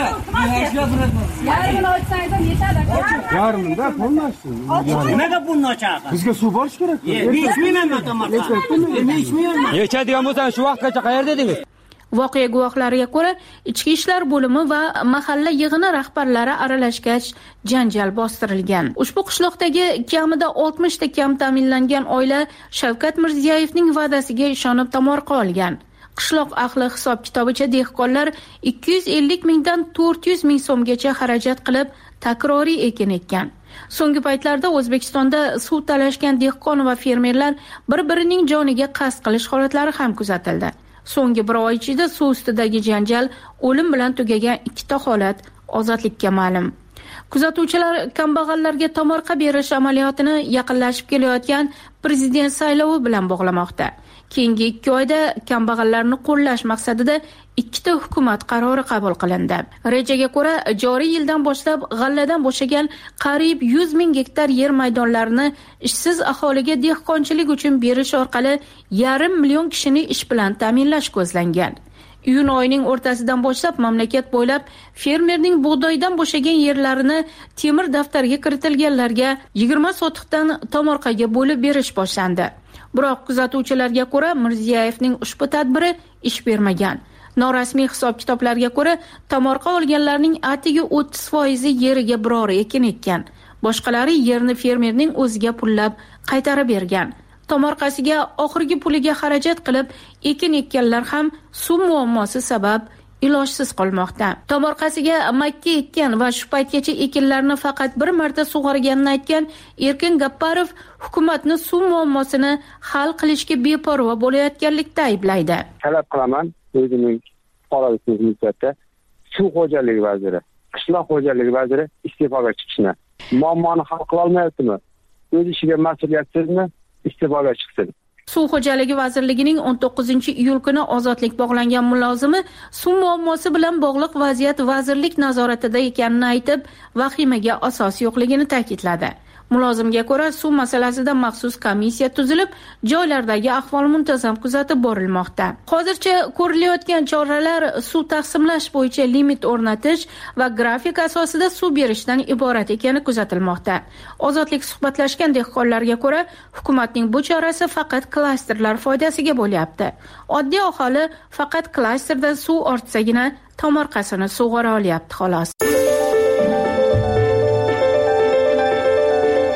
Speaker 12: Yarmini ochsangdan yetadi aka.
Speaker 13: Yarmida bo'lmasdi.
Speaker 11: Nimaga bunni ochadi?
Speaker 13: Bizga suv borish kerak.
Speaker 11: Men ichmayman qamarqan. Men ichmayman.
Speaker 13: Yechadigan bo'lsan shu vaqtgacha qayerda edingiz?
Speaker 4: Voqea guvohlariga ko'ra, ichki ishlar bo'limi va mahalla yig'ini rahbarlari aralashgach, janjal bostirilgan. Ushbu qishloqdagi kamida oltmish ta kam ta'minlangan oila Shavkat Mirziyoyevning va'dasiga ishonib tomorqa olgan. Qishloq ahli hisob-kitobicha dehqonlar ikki yuz ellik mingdan to'rt yuz ming so'mgacha xarajat qilib takroriy ekin ekkan. So'nggi paytlarda O'zbekistonda suv talashgan dehqon va fermerlar bir-birining joniga qasd qilish holatlari ham kuzatildi. So'nggi bir oy ichida suv ustidagi janjal o'lim bilan tugagan ikkita holat Ozodlikka ma'lum. Kuzatuvchilar kambag'allarga tomorqa berish amaliyotini yaqinlashib kelayotgan prezident saylovi bilan bog'lamoqda. Keyingi ikki oyda kambag'allarni qo'llash maqsadida ikkita hukumat qarori qabul qilindi. Rejaga ko'ra, joriy yildan boshlab g'alladan bo'shagan qariyb yuz ming gektar yer maydonlarini ishsiz aholiga dehqonchilik uchun berish orqali yarim million kishini ish bilan ta'minlash ko'zlangan. Iyun oyining o'rtasidan boshlab mamlakat bo'ylab fermerning bug'doydan bo'shagan yerlarini temir daftarga kiritilganlarga yigirma sotixdan tomorqaga bo'lib berish boshlandi. Biroq kuzatuvchilarga ko'ra, Mirziyoyevning ushbu tadbiri ish bermagan. Norasmiy hisob-kitoblarga ko'ra, tomorqa olganlarning atigi o'ttiz foizi yeriga biror ekin ekkan. Boshqalari yerni fermerning o'ziga pullab qaytarib bergan. Tomorqasiga oxirgi puliga xarajat qilib ekin ekkanlar ham suv muammosi sabab ilojsiz qolmoqda. Tomorqasiga makka ekkan va shu paytgacha ekinlarni faqat bir marta sug'organini aytgan Erkin Gapparov hukumatni suv muammosini hal qilishga beparvo bo'layotganlikda ayblaydi.
Speaker 10: Talab qilaman o'zining fuqaroligimizda suv xo'jaligi vaziri, qishloq xo'jaligi vaziri iste'foga chiqishni. Muammoni hal qila olmayaptimi? O'z ishiga mas'uliyatsizmi? Iste'foga chiqsin.
Speaker 4: Suv xo'jaligi vazirligining o'n to'qqizinchi iyul kuni Ozodlik bog'langan mulozimi suv muammosi bilan bog'liq vaziyat vazirlik nazoratida ekanini aytib, vahimaga asos yo'qligini ta'kidladi. Mulozimga ko'ra, suv masalasida maxsus komissiya tuzilib, joylardagi ahvol muntazam kuzatib borilmoqda. Hozircha ko'rilayotgan choralar suv taqsimlash bo'yicha limit o'rnatish va grafik asosida suv berishdan iborat ekani kuzatilmoqda. Ozodlik suhbatlashgan dehqonlarga ko'ra, hukumatning bu chorasi faqat klasterlar foydasiga bo'lyapti. Oddiy aholi faqat klasterdan suv ortsagina tomorqasini sug'ora olyapti xolos.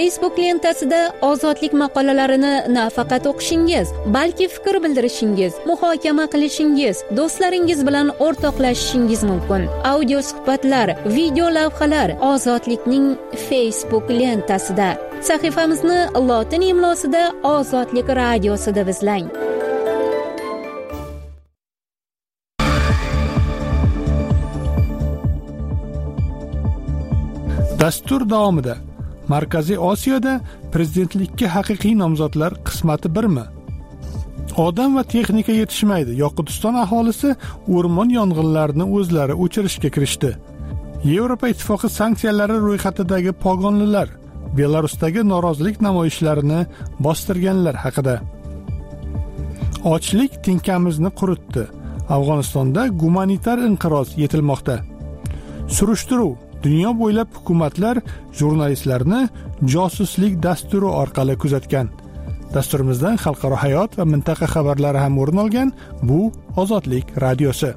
Speaker 14: Facebook lentasida ozodlik maqolalarini nafaqat o'qishingiz, balki fikr bildirishingiz, muhokama qilishingiz, do'stlaringiz bilan o'rtoqlashishingiz mumkin. Audio suhbatlar, video lavhalar Ozodlikning Facebook lentasida. Sahifamizni lotin imlosida Ozodlik radiosi deb izlang.
Speaker 1: Dastur davomida Markaziy Osiyoda prezidentlikka haqiqiy nomzodlar qismati birmi? Odam va texnika yetishmaydi. Yoqutiston aholisi o'rmon yong'inlarini o'zlari o'chirishga kirishdi. Yevropa ittifoqi sanksiyalari ro'yxatidagi pogonlilar Belarusdagi norozilik namoyishlarini bostirganlar haqida. Ochlik tinkamizni quritdi. Afg'onistonda gumanitar inqiroz yetilmoqda. Surishtiruv dunyo bo'ylab hukumatlar jurnalistlarni josuslik dasturi orqali kuzatgan. Dasturimizdan xalqaro hayot va mintaqa xabarlari ham o'rin olgan. Bu Ozodlik radiosi.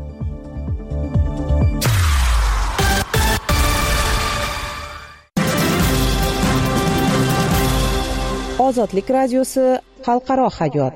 Speaker 15: Ozodlik radiosi xalqaro hayot.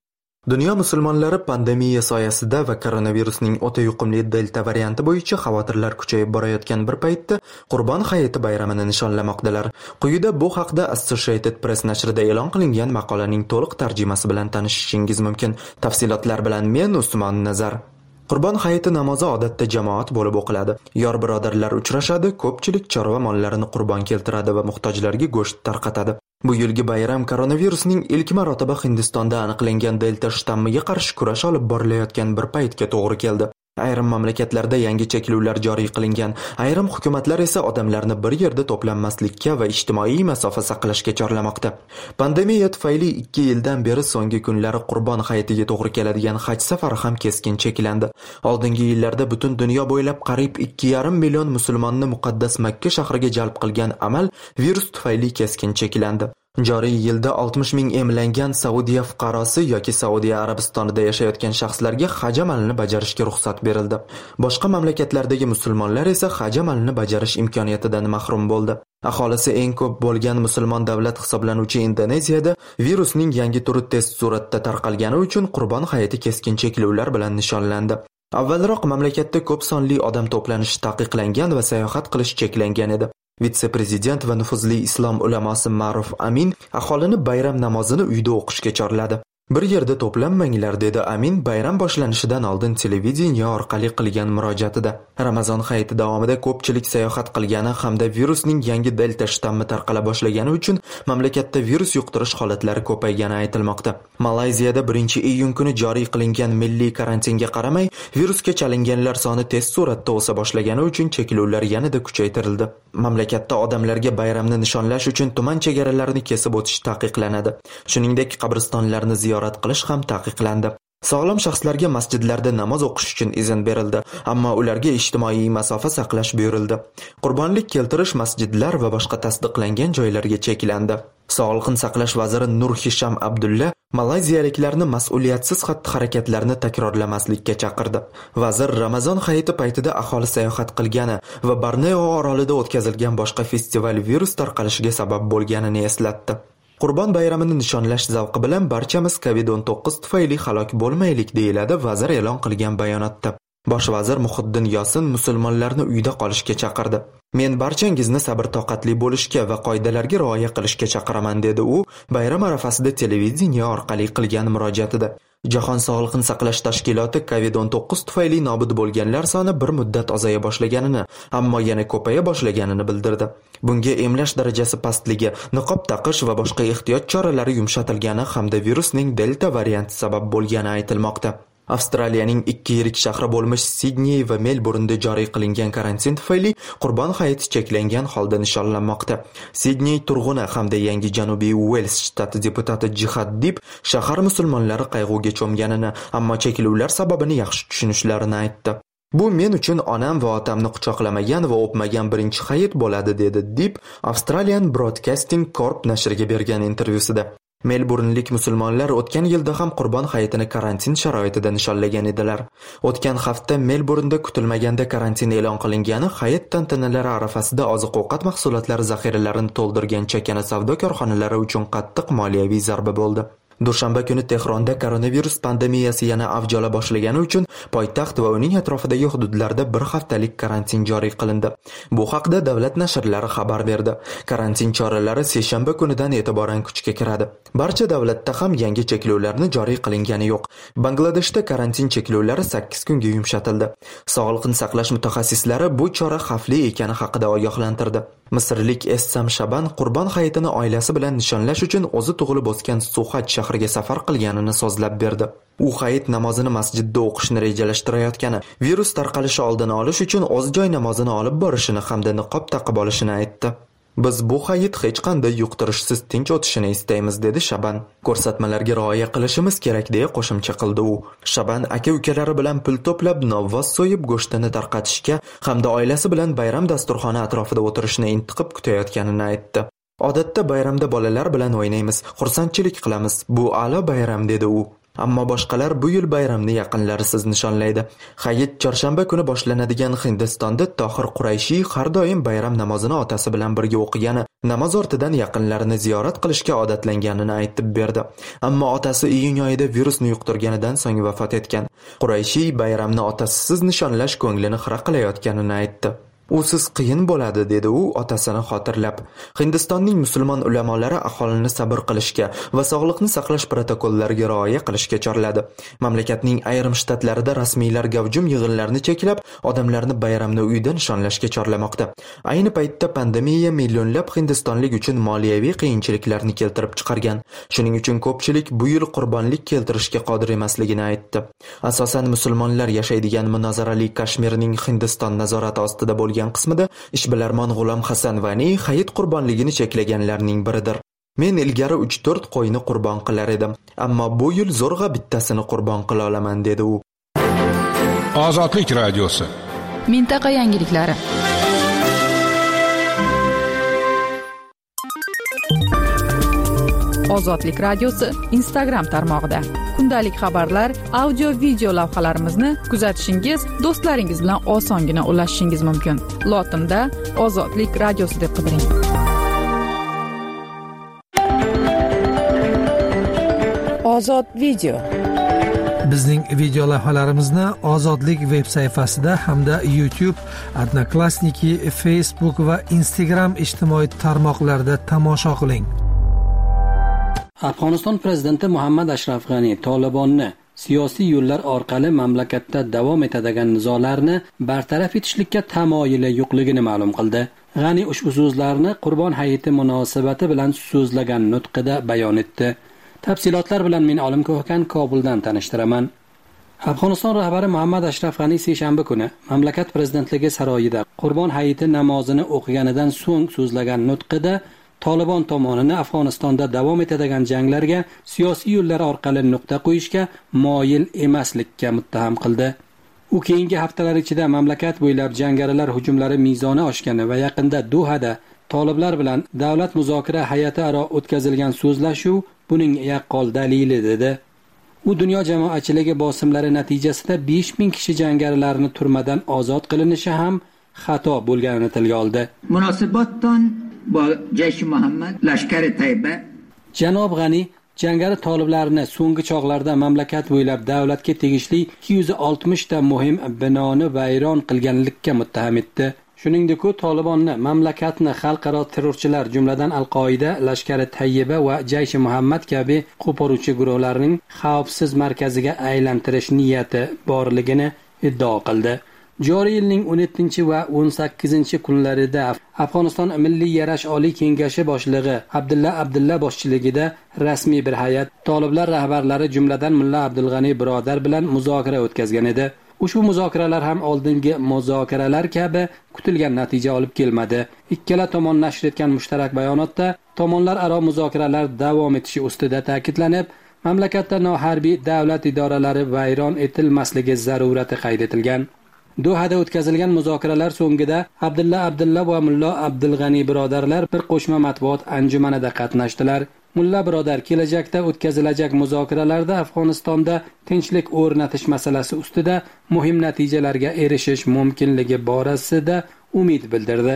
Speaker 6: Dunyo musulmonlari pandemiya soyasida va koronavirusning o'ta yuqumli delta varianti bo'yicha xavotirlar kuchayib borayotgan bir paytda Qurbon hayiti bayramini nishonlamoqdalar. Quyida bu haqda Associated Press nashrida e'lon qilingan maqolaning to'liq tarjimasi bilan tanishishingiz mumkin. Tafsilotlar bilan men Usmon Nazar. Qurbon hayiti namozi odatda jamoat bo'lib o'qiladi. Yor birodarlar uchrashadi, ko'pchilik chorva mollarini qurbon keltiradi va muhtojlarga go'sht tarqatadi. Bu yilgi bayram koronavirusning ilk marotaba Hindistonda aniqlangan delta shtammiga qarshi kurash olib borilayotgan bir paytga to'g'ri keldi. Ayrim mamlakatlarda yangi cheklovlar joriy qilingan, ayrim hukumatlar esa odamlarni bir yerda to'planmaslikka va ijtimoiy masofa saqlashga chorlamoqda. Pandemiya tufayli ikki yildan beri so'nggi kunlari Qurbon hayitiga to'g'ri keladigan haj safari ham keskin cheklandi. Oldingi yillarda butun dunyo bo'ylab qariyb ikki yarim million musulmonni muqaddas Makka shahriga jalb qilgan amal virus tufayli keskin cheklandi. Joriy yilda oltmish ming emlangan Saudiya fuqarosi yoki Saudiya Arabistonida yashayotgan shaxslarga haj amalini bajarishga ruxsat berildi. Boshqa mamlakatlardagi musulmonlar esa haj amalini bajarish imkoniyatidan mahrum bo'ldi. Aholisi eng ko'p bo'lgan musulmon davlat hisoblanuvchi Indoneziyada virusning yangi turi tez suratda tarqalgani uchun Qurbon hayiti keskin cheklovlar bilan nishonlandi. Avvalroq mamlakatda ko'p sonli odam to'planishi taqiqlangan va sayohat qilish cheklangan edi. Vitse-prezident va nufuzli islom ulamosi Ma'ruf Amin aholini bayram namozini uyda o'qishga chorladi. Bir yerda to'planmanglar dedi Amin bayram boshlanishidan oldin televideniya orqali qilgan murojaatida. Ramazon hayiti davomida ko'pchilik sayohat qilgani hamda virusning yangi delta shtammi tarqala boshlagani uchun mamlakatda virus yuqtirish holatlari ko'paygani aytilmoqda. Malayziyada birinchi iyun kuni joriy qilingan milliy karantinga qaramay, virusga chalinganlar soni tez suratda o'sa boshlagani uchun cheklovlar yanada kuchaytirildi. Mamlakatda odamlarga bayramni nishonlash uchun tuman chegaralarini kesib o'tish taqiqlanadi. Shuningdek, qabristonlarni ziyorat qilish ham taqiqlandi. Sog'lom shaxslarga masjidlarda namoz o'qish uchun izn berildi, ammo ularga ijtimoiy masofa saqlash buyurildi. Qurbonlik keltirish masjidlar va boshqa tasdiqlangan joylarga cheklandi. Sog'liqni saqlash vaziri Nur Hisham Abdulla malayziyaliklarni mas'uliyatsiz xatti-harakatlarni takrorlamaslikka chaqirdi. Vazir Ramazon hayiti paytida aholi sayohat qilgani va Borneo orolida o'tkazilgan boshqa festival virus tarqalishiga sabab bo'lganini eslatdi. Qurbon bayramini nishonlash zavqi bilan barchamiz covid o'n to'qqiz tufayli halok bo'lmaylik deyiladi vazir e'lon qilgan bayonotda. Bosh vazir Muhiddin Yosin musulmonlarni uyda qolishga chaqirdi. Men barchangizni sabr-toqatli bo'lishga va qoidalarga rioya qilishga chaqiraman dedi u bayram arafasida televideniya orqali qilgan murojaatida. Jahon sog'liqni saqlash tashkiloti covid o'n to'qqiz tufayli nobud bo'lganlar soni bir muddat ozaya boshlaganini, ammo yana ko'paya boshlaganini bildirdi. Bunga emlash darajasi pastligi, niqob taqish va boshqa ehtiyot choralari yumshatilgani hamda virusning delta varianti sabab bo'lgani aytilmoqda. Avstraliyaning ikki yirik shahri bo'lmish Sidney va Melburnda joriy qilingan karantin tufayli Qurbon hayiti cheklangan holda nishonlanmoqda. Sidney turg'uni hamda yangi Janubiy Uels shtati deputati Jihad Dib shahar musulmonlari qayg'uga cho'mganini, ammo cheklovlar sababini yaxshi tushunishlarini aytdi. Bu men uchun onam va otamni quchoqlamagan va o'pmagan birinchi hayit bo'ladi dedi Dib Australian Broadcasting Corp nashriga bergan intervyusida. Melburnlik musulmonlar o'tgan yilda ham Qurbon hayitini karantin sharoitida nishonlagan edilar. O'tgan hafta Melburnda kutilmaganda karantin e'lon qilingani hayit tantanalari arafasida oziq-ovqat mahsulotlari zaxiralarini to'ldirgan chakana savdo korxonalari uchun qattiq moliyaviy zarba bo'ldi. Dushanba kuni Tehronda koronavirus pandemiyasi yana avj ola boshlagani uchun poytaxt va uning atrofidagi hududlarda bir haftalik karantin joriy qilindi. Bu haqda davlat nashrlari xabar berdi. Karantin choralari seshanba kunidan e'tiboran kuchga kiradi. Barcha davlatda ham yangi cheklovlarni joriy qilingani yo'q. Bangladeshda karantin cheklovlari sakkiz kunga yumshatildi. Sog'liqni saqlash mutaxassislari bu chora xavfli ekani haqida ogohlantirdi. Misrlik Essam Shaban Qurbon hayitini oilasi bilan nishonlash uchun o'zi tug'ilib o'sgan Suxat shahriga safar qilganini so'zlab berdi. U hayit namozini masjidda o'qishni rejalashtirayotgani, virus tarqalishi oldini olish uchun o'z joy namozini olib borishini hamda niqob taqib olishini aytdi. Biz bu hayit hech qanday yuqtirishsiz tinch o'tishini istaymiz, dedi Shaban. Ko'rsatmalarga rioya qilishimiz kerak, deya qo'shimcha qildi u. Shaban aka-ukalari bilan pul to'plab novvos so'yib go'shtini tarqatishga hamda oilasi bilan bayram dasturxoni atrofida o'tirishni intiqib kutayotganini aytdi. Odatda bayramda bolalar bilan o'ynaymiz, xursandchilik qilamiz. Bu a'lo bayram, dedi u. Ammo boshqalar bu yil bayramni yaqinlarisiz nishonlaydi. Hayit chorshanba kuni boshlanadigan Hindistonda Tohir Qurayshiy har doim bayram namozini otasi bilan birga o'qigani, namoz ortidan yaqinlarini ziyorat qilishga odatlanganini aytib berdi. Ammo otasi iyun oyida virusni yuqtirganidan so'ng vafot etgan. Qurayshiy bayramni otasisiz nishonlash ko'nglini xira qilayotganini aytdi. Usiz qiyin bo'ladi, dedi u otasini xotirlab. Hindistonning musulmon ulamolari aholini sabr qilishga va sog'liqni saqlash protokollariga rioya qilishga chorladi. Mamlakatning ayrim shtatlarida rasmiylar gavjum yig'inlarni cheklab, odamlarni bayramni uyda nishonlashga chorlamoqda. Ayni paytda pandemiya millionlab hindistonlik uchun moliyaviy qiyinchiliklarni keltirib chiqargan. Shuning uchun ko'pchilik bu yil qurbonlik keltirishga qodir emasligini aytdi. Asosan musulmonlar yashaydigan munozarali Kashmirning Hindiston nazorati ostida bo'lgan qismida ishbilarmon G'ulom Hasan Vani hayit qurbonligini cheklaganlarning biridir. Men ilgari uch to'rt qo'yni qurbon qilar edim, ammo bu yil zo'rg'a bittasini qurbon qila olaman, dedi u.
Speaker 16: Ozodlik radiosi.
Speaker 2: Mintaqa yangiliklari. Ozodlik radiosi Instagram tarmog'ida kundalik xabarlar, audio video lavhalarimizni kuzatishingiz, do'stlaringiz bilan osongina ulashishingiz mumkin. Lotinda Ozodlik radiosi deb qidiring.
Speaker 15: Ozod video.
Speaker 17: Bizning video lavhalarimizni Ozodlik veb-sayfasida hamda YouTube, Odnoklassniki, Facebook va Instagram ijtimoiy tarmoqlarida tomosha qiling.
Speaker 18: Afg'oniston prezidenti Muhammad Ashraf G'ani Tolibonni siyosiy yo'llar orqali mamlakatda davom etadigan nizolarni bartaraf etishlikka tamoyili yo'qligini ma'lum qildi. G'ani ushbu so'zlarni Qurbon hayiti munosabati bilan so'zlagan nutqida bayon etdi. Tafsilotlar bilan men Olim Ko'hkan Kobuldan tanishtiraman. Afg'oniston rahbari Muhammad Ashraf G'ani seshanba kuni mamlakat prezidentligi saroyida Qurbon hayiti namozini o'qiganidan so'ng so'zlagan nutqida Tolibon tomonini Afg'onistonda davom etadigan janglarga siyosiy yo'llar orqali nuqta qo'yishga moyil emaslikka muttaham qildi. U keyingi haftalar ichida mamlakat bo'ylab jangarilar hujumlari mezoni oshgani va yaqinda Dohada toliblar bilan davlat muzokara hay'ati aro o'tkazilgan so'zlashuv buning yaqqol dalili, dedi. U dunyo jamoatchiligi bosimlari natijasida besh ming kishi jangarilarni turmadan ozod qilinishi ham xato bo'lganini tilga oldi.
Speaker 19: Munosabatdan با جیش محمد لشکر طیبه
Speaker 18: Janob G'ani jangari toliblarni so'nggi chog'larda mamlakat bo'ylab davlatga tegishli ikki yuz oltmish ta muhim binoni vayron qilganlikka muttaham etdi. Shuningdek, u Tolibonni mamlakatni xalqaro terrorchilar, jumladan Al-Qoida, Lashkari Tayyiba va Jaysh-i Muhammad kabi qo'poruvchi guruhlarning xavfsiz markaziga aylantirish niyati borligini iddao qildi. Joriy yilning o'n yettinchi va o'n sakkizinchi kunlarida Afg'oniston Milliy yarash oliy kengashi boshlig'i Abdulla Abdulla boshchiligida rasmiy bir hay'at toliblar rahbarlari, jumladan Mulla Abdulg'ani birodar bilan muzokara o'tkazgan edi. Ushbu muzokaralar ham oldingi muzokaralar kabi kutilgan natija olib kelmadi. Ikkala tomon nashr etgan mushtarak bayonotda tomonlar aro muzokaralar davom etishi ustida ta'kidlanib, mamlakatda noharbiy davlat idoralari vayron etilmasligi zarurati qayd etilgan. Dohada o'tkazilgan muzokaralar so'ngida Abdulla Abdulla va Mulla Abdulg'ani birodarlar bir qo'shma matbuot anjumanida qatnashdilar. Mulla birodar, kelajakda o'tkazilajak muzokaralarda Afg'onistonda tinchlik o'rnatish masalasi ustida muhim natijalarga erishish mumkinligi borasida umid bildirdi.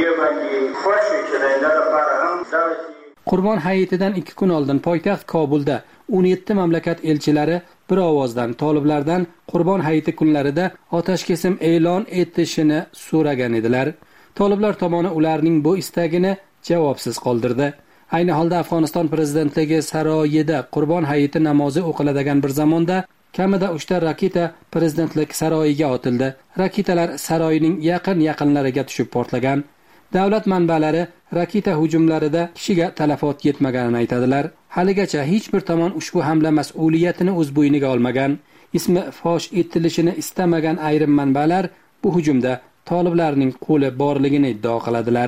Speaker 18: Qurbon hayitidan ikki kun oldin poytaxt Kobulda o'n yetti mamlakat elchilari bir ovozdan toliblardan Qurbon hayiti kunlarida otashkesim e'lon etishini so'ragan edilar. Toliblar tomoni ularning bu istagini javobsiz qoldirdi. Ayni holda Afg'oniston prezidentligi saroyida Qurbon hayiti namozi o'qiladigan bir zamonda kamida uchta raketa prezidentlik saroyiga otildi. Raketalar saroyning yaqin-yaqinlariga tushib portlagan. Davlat manbalari raketa hujumlarida kishiga talafot yetmaganini aytadilar. Haligacha hech bir tomon ushbu hamla mas'uliyatini o'z bo'yniga olmagan. Ismi fosh etilishini istamagan ayrim manbalar bu hujumda toliblarning qo'li borligini iddao qiladilar.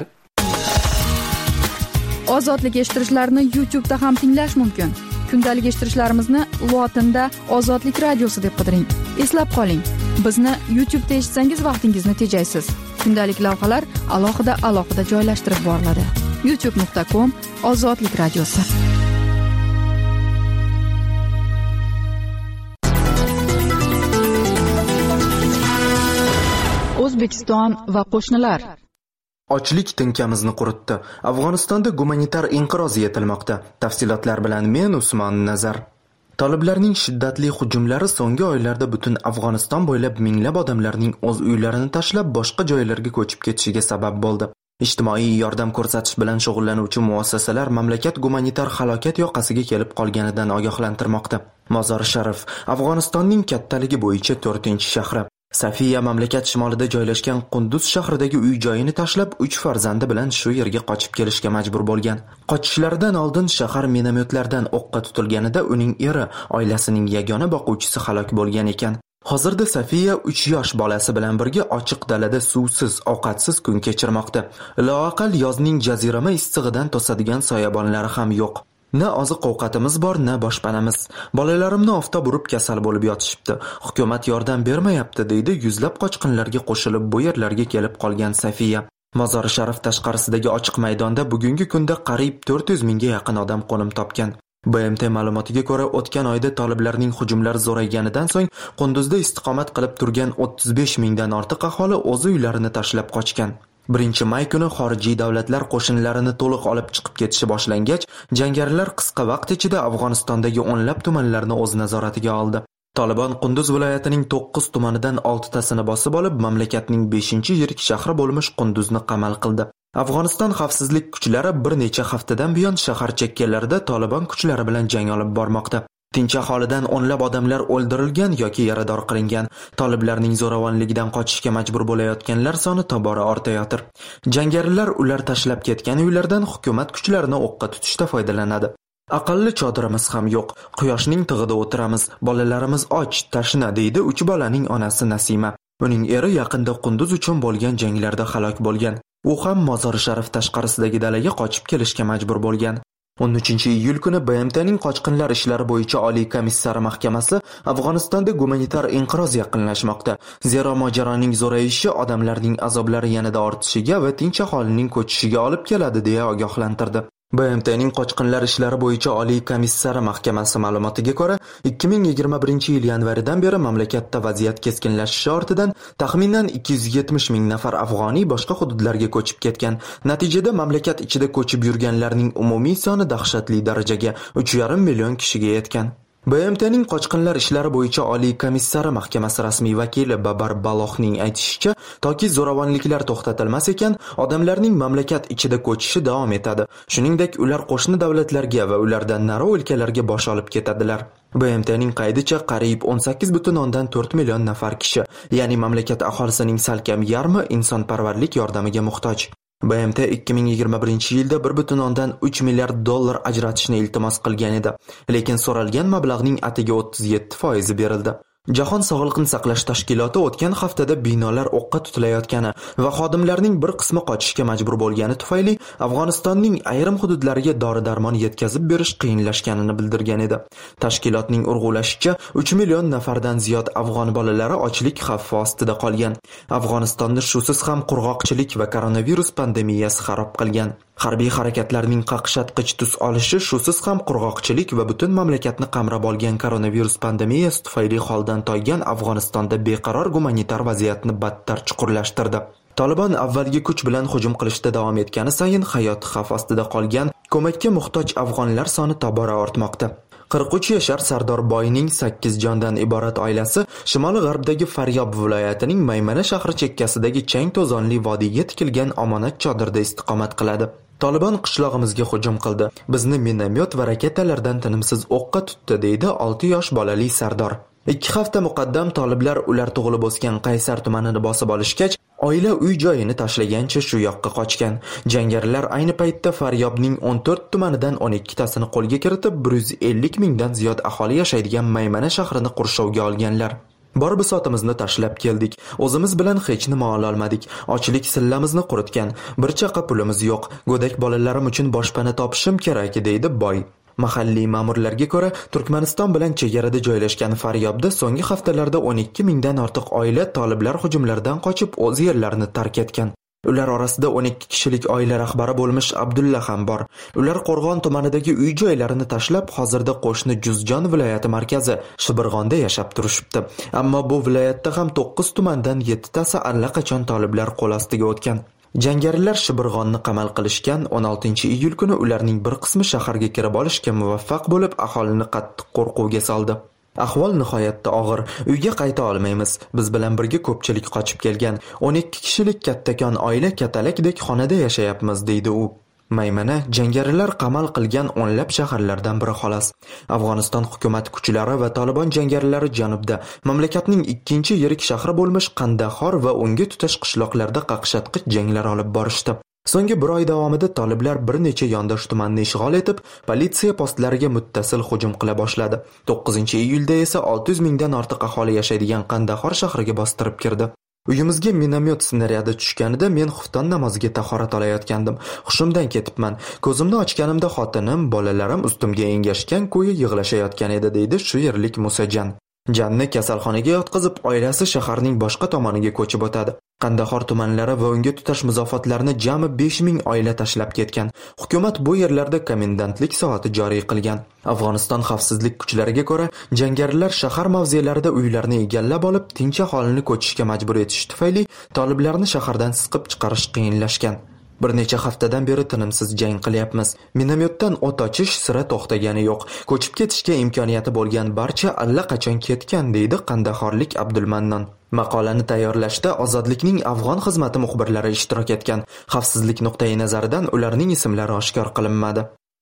Speaker 2: Ozodlik eshittirishlarni YouTube'da ham tinglash mumkin. Kundalik eshittirishlarimizni lotinda Ozodlik radiosi deb qidiring. Eslab qoling, bizni YouTube'da eshitsangiz vaqtingizni tejaysiz. Kundalik lavhalar alohida alohida joylashtirib boriladi. youtube nuqta com Ozodlik radiosi. O'zbekiston va qo'shnilar.
Speaker 6: Ochlik tinkamizni quritdi. Afg'onistonda gumanitar inqiroz yetilmoqda. Tafsilotlar bilan men Usmon Nazar. Toliblarning shiddatli hujumlari so'nggi oylarda butun Afg'oniston bo'ylab minglab odamlarning o'z uylarini tashlab boshqa joylarga ko'chib ketishiga sabab bo'ldi. Ijtimoiy yordam ko'rsatish bilan shug'ullanuvchi muassasalar mamlakat gumanitar halokat yoqasiga kelib qolganidan ogohlantirmoqda. Mozori Sharif Afg'onistonning kattaligi bo'yicha to'rtinchi shahri. Safiya mamlakat shimolida joylashgan Qunduz shahridagi uy-joyini tashlab uch farzandi bilan shu yerga qochib kelishga majbur bo'lgan. Qochishlaridan oldin shahar minomyotlardan o'qqa tutilganida uning eri, oilasining yagona boquvchisi halok bo'lgan ekan. Hozirda Safiya uch yosh bolasi bilan birga ochiq dalada suvsiz, ovqatsiz kun kechirmoqda. Loaqal yozning jazirama issig'idan to'sadigan soyabonlari ham yo'q. Na oziq-ovqatimiz bor, na boshpanamiz. Bolalarimni oftob urib kasal bo'lib yotishibdi. Hukumat yordam bermayapti, deydi yuzlab qochqinlarga qo'shilib bu yerlarga kelib qolgan Safiya. Mozori Sharif tashqarisidagi ochiq maydonda bugungi kunda qariyb to'rt yuz mingga yaqin odam qo'nim topgan. B M T ma'lumotiga ko'ra, o'tgan oyda toliblarning hujumlari zo'rayganidan so'ng Qunduzda istiqomat qilib turgan o'ttiz besh mingdan ortiq aholi o'z uylarini tashlab qochgan. birinchi may kuni xorijiy davlatlar qo'shinlarini to'liq olib chiqib ketishi boshlangach, jangarilar qisqa vaqt ichida Afg'onistondagi o'nlab tumanlarni o'z nazoratiga oldi. Taliban Qunduz viloyatining to'qqiz tumanidan oltitasini bosib olib, mamlakatning beshinchi yirik shahri bo'lmish Qunduzni qamal qildi. Afg'oniston xavfsizlik kuchlari bir necha haftadan buyon shahar chekkalarida Taliban kuchlari bilan jang olib bormoqda. Tinch aholidan o'nlab odamlar o'ldirilgan yoki yarador qilingan. Toliblarning zo'ravonligidan qochishga majbur bo'layotganlar soni tobora ortayotir. Jangarilar ular tashlab ketgan uylardan hukumat kuchlarini o'qqa tutishda foydalanadi. Aqalli chodirimiz ham yo'q. Quyoshning tig'ida o'tiramiz. Bolalarimiz och, tashna, deydi uch bolaning onasi Nasima. Uning eri yaqinda Qunduz uchun bo'lgan janglarda halok bo'lgan. U ham Mozori Sharif tashqarisidagi dalaga qochib kelishga majbur bo'lgan. o'n uchinchi iyul kuni B M T'ning qochqinlar ishlari bo'yicha Oliy komissari mahkamasi Afg'onistonda gumanitar inqiroz yaqinlashmoqda. Zero mojaroning zo'rayishi odamlarning azoblari yanada ortishiga va tinch aholining ko'chishiga olib keladi deya ogohlantirdi. B M T'ning qochqinlar ishlari bo'yicha Oliy komissari mahkamasi ma'lumotiga ko'ra, ikki ming yigirma birinchi yil yanvaridan beri mamlakatda vaziyat keskinlashishi ortidan taxminan ikki yuz yetmish ming nafar afg'oniy boshqa hududlarga ko'chib ketgan. Natijada mamlakat ichida ko'chib yurganlarning umumiy soni dahshatli darajaga uch yarim million kishiga yetgan. B M T'ning qochqinlar ishlari bo'yicha Oliy komissari mahkamasi rasmiy vakili Babar Balohning aytishicha, toki zo'ravonliklar to'xtatilmas ekan, odamlarning mamlakat ichida ko'chishi davom etadi. Shuningdek, ular qo'shni davlatlarga va ulardan nari o'lkalarga bosh olib ketadilar. B M T'ning qaydicha qariyb o'n sakkiz butun o'ndan to'rt million nafar kishi, ya'ni mamlakat aholisining salkam yarmi insonparvarlik yordamiga muhtoj. B M T ikki ming yigirma birinchi yilda bir butun o'ndan uch milliard dollar ajratishni iltimos qilgan edi, lekin so'ralgan mablag'ning atigi o'ttiz yetti foizi berildi. Jahon sog'liqni saqlash tashkiloti o'tgan haftada binolar o'qqa tutilayotgani va xodimlarning bir qismi qochishga majbur bo'lgani tufayli Afg'onistonning ayrim hududlariga dori-darmon yetkazib berish qiyinlashganini bildirgan edi. Tashkilotning urg'ulashicha, uch million nafardan ziyod afg'on bolalari ochlik xavfi ostida qolgan. Afg'onistonni shusiz ham qurg'oqchilik va koronavirus pandemiyasi xarob qilgan. Harbiy harakatlarning qaqshatqich tus olishi shusiz ham qurg'oqchilik va butun mamlakatni qamrab olgan koronavirus pandemiyasi tufayli holdan toygan Afg'onistonda beqaror gumanitar vaziyatni battar chuqurlashtirdi. Taliban avvalgi kuch bilan hujum qilishda davom etgani sayin hayot xavf ostida qolgan ko'makka muhtoj afg'onlar soni tobora ortmoqda. qirq uch yashar Sardor Boyning sakkiz jondan iborat oilasi shimoli g'arbdagi Faryob viloyatining Maymana shahri chekkasidagi chang to'zonli vodiyga tikilgan omonat chodirda istiqomat qiladi. Taliban qishlog'imizga hujum qildi. Bizni minomyot va raketalardan tinimsiz o'qqa tutdi, deydi olti yosh bolali Sardor. ikki hafta muqaddam toliblar ular tug'ilib o'sgan Qaysar tumanini bosib olishgach, oila uy joyini tashlagancha shu yoqqa qochgan. Jangarilar ayni paytda Faryobning o'n to'rt tumanidan o'n ikki tasini qo'lga kiritib, bir yuz ellik mingdan ziyod aholi yashaydigan Maymana shahrini qurshovga olganlar. Bor bisotimizni tashlab keldik. O'zimiz bilan hech nima ola olmadik. Ochlik sillamizni quritgan. Bir chaqa pulimiz yo'q. Go'dak bolalarim uchun boshpana topishim kerak, deydi Boy. Mahalliy ma'murlarga ko'ra, Turkmaniston bilan chegarada joylashgan Faryobda so'nggi haftalarda o'n ikki mingdan ortiq oila toliblar hujumlaridan qochib o'z yerlarini tark etgan. Ular orasida o'n ikki kishilik oila rahbari bo'lmish Abdulla ham bor. Ular Qo'rg'on tumanidagi uy joylarini tashlab, hozirda qo'shni Juzjon viloyati markazi Shibirg'onda yashab turishibdi. Ammo bu viloyatda ham to'qqiz tumandan yetti tasi allaqachon toliblar qo'l ostiga o'tgan. Jangarilar Shibirg'onni qamal qilishgan. o'n oltinchi iyul kuni ularning bir qismi shaharga kirib olishga muvaffaq bo'lib, aholini qattiq qo'rquvga soldi. Ahvol nihoyatda og'ir. Uyga qayta olmaymiz. Biz bilan birga ko'pchilik qochib kelgan. o'n ikki kishilik kattakon oila katalakdek xonada yashayapmiz, deydi u. Maymana jangarilar qamal qilgan o'nlab shaharlardan biri xolos. Afg'oniston hukumat kuchlari va Taliban jangarilari janubda, mamlakatning ikkinchi yirik shahri bo'lmish Qandahor va unga tutash qishloqlarda qaqshatqich janglar olib borishdi. So'nggi bir oy davomida toliblar bir necha yondosh tumanni ishg'ol etib, politsiya postlariga muttasil hujum qila boshladi. to'qqizinchi iyulda esa olti yuz mingdan ortiq aholi yashaydigan Qandahor shahriga bostirib kirdi. Uyimizga minomyot snaryadi tushganida men xufton namoziga tahorat olayotgandim. Hushimdan ketibman. Ko'zimni ochganimda xotinim, bolalarim ustimga engashgan ko'yi yig'lashayotgan edi, deydi shu yerlik Musajan. Janni kasalxonaga yotqizib, oilasi shaharning boshqa tomoniga ko'chib o'tadi. Qandahor tumanlari va unga tutash muzofotlarini jami besh ming oila tashlab ketgan. Hukumat bu yerlarda komendantlik soati joriy qilgan. Afg'oniston xavfsizlik kuchlariga ko'ra, jangarilar shahar mavzelarida uylarni egallab olib, tinch aholini ko'chishga majbur etish tufayli toliblarni shahardan siqib chiqarish qiyinlashgan. Bir necha haftadan beri tinimsiz jang qilyapmiz. Minomyotdan o't ochish sira to'xtagani yo'q. Ko'chib ketishga imkoniyati bo'lgan barcha allaqachon ketgan, deydi Qandahorlik Abdulmannon. Maqolani tayyorlashda Ozodlikning afg'on xizmati muxbirlari ishtirok etgan. Xavfsizlik nuqtai nazaridan ularning ismlari oshkor qilinmadi.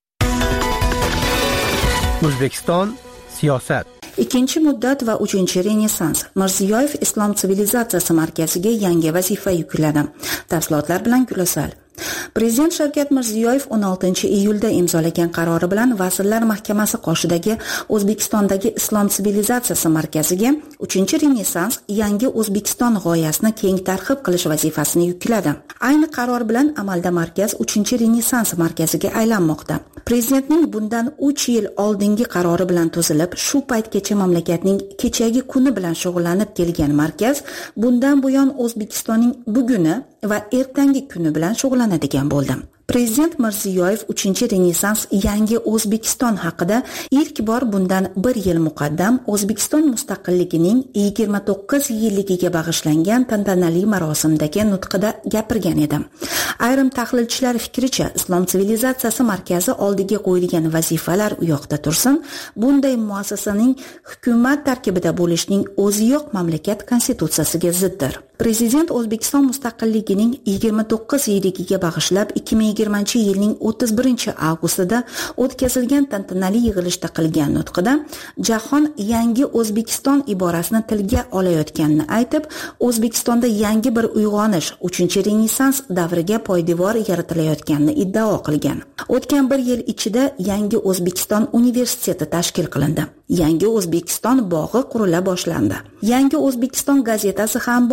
Speaker 5: O'zbekiston siyosat.
Speaker 9: Ikkinchi muddat va uchinchi renessans. Mirziyoyev Islom sivilizatsiyasi markaziga yangi vazifa yukladi. Tafsilotlar bilan Gulasal. Prezident Shavkat Mirziyoyev o'n oltinchi iyulda imzolagan qarori bilan Vazirlar Mahkamasi qoshidagi O'zbekistondagi Islom sivilizatsiyasi markaziga uchinchi renessans yangi O'zbekiston g'oyasini keng targ'ib qilish vazifasini yukladi. Ayni qaror bilan amalda markaz uchinchi renessans markaziga aylanmoqda. Prezidentning bundan uch yil oldingi qarori bilan tuzilib, shu paytgacha mamlakatning kechagi kuni bilan shug'ullanib kelgan markaz bundan buyon O'zbekistonning buguni va ertangi kuni bilan shug'ullanadigan bo'ldi. Prezident Mirziyoyev uchinchi renessans yangi O'zbekiston haqida ilk bor bundan bir yil muqaddam O'zbekiston mustaqilligining yigirma to'qqiz yilligiga bag'ishlangan tantanali marosimdagi nutqida gapirgan edi. Ayrim tahlilchilar fikricha, Islom sivilizatsiyasi markazi oldiga qo'yilgan vazifalar u yoqda tursin, bunday muassasaning hukumat tarkibida bo'lishning o'ziyoq mamlakat konstitutsiyasiga ziddir. Prezident O'zbekiston mustaqilligining yigirma to'qqiz yilligiga bag'ishlab ikki ming yigirmanchi yilning o'ttiz birinchi avgustida o'tkazilgan tantanali yig'ilishda qilgan nutqida jahon yangi O'zbekiston iborasini tilga olayotganini aytib, O'zbekistonda yangi bir uyg'onish, uchinchi renessans davriga poydevor yaratilayotganini iddao qilgan. O'tgan bir yil ichida yangi O'zbekiston universiteti tashkil qilindi. Yangi O'zbekiston bog'i qurila boshlandi. Yangi O'zbekiston gazetasi ham bor.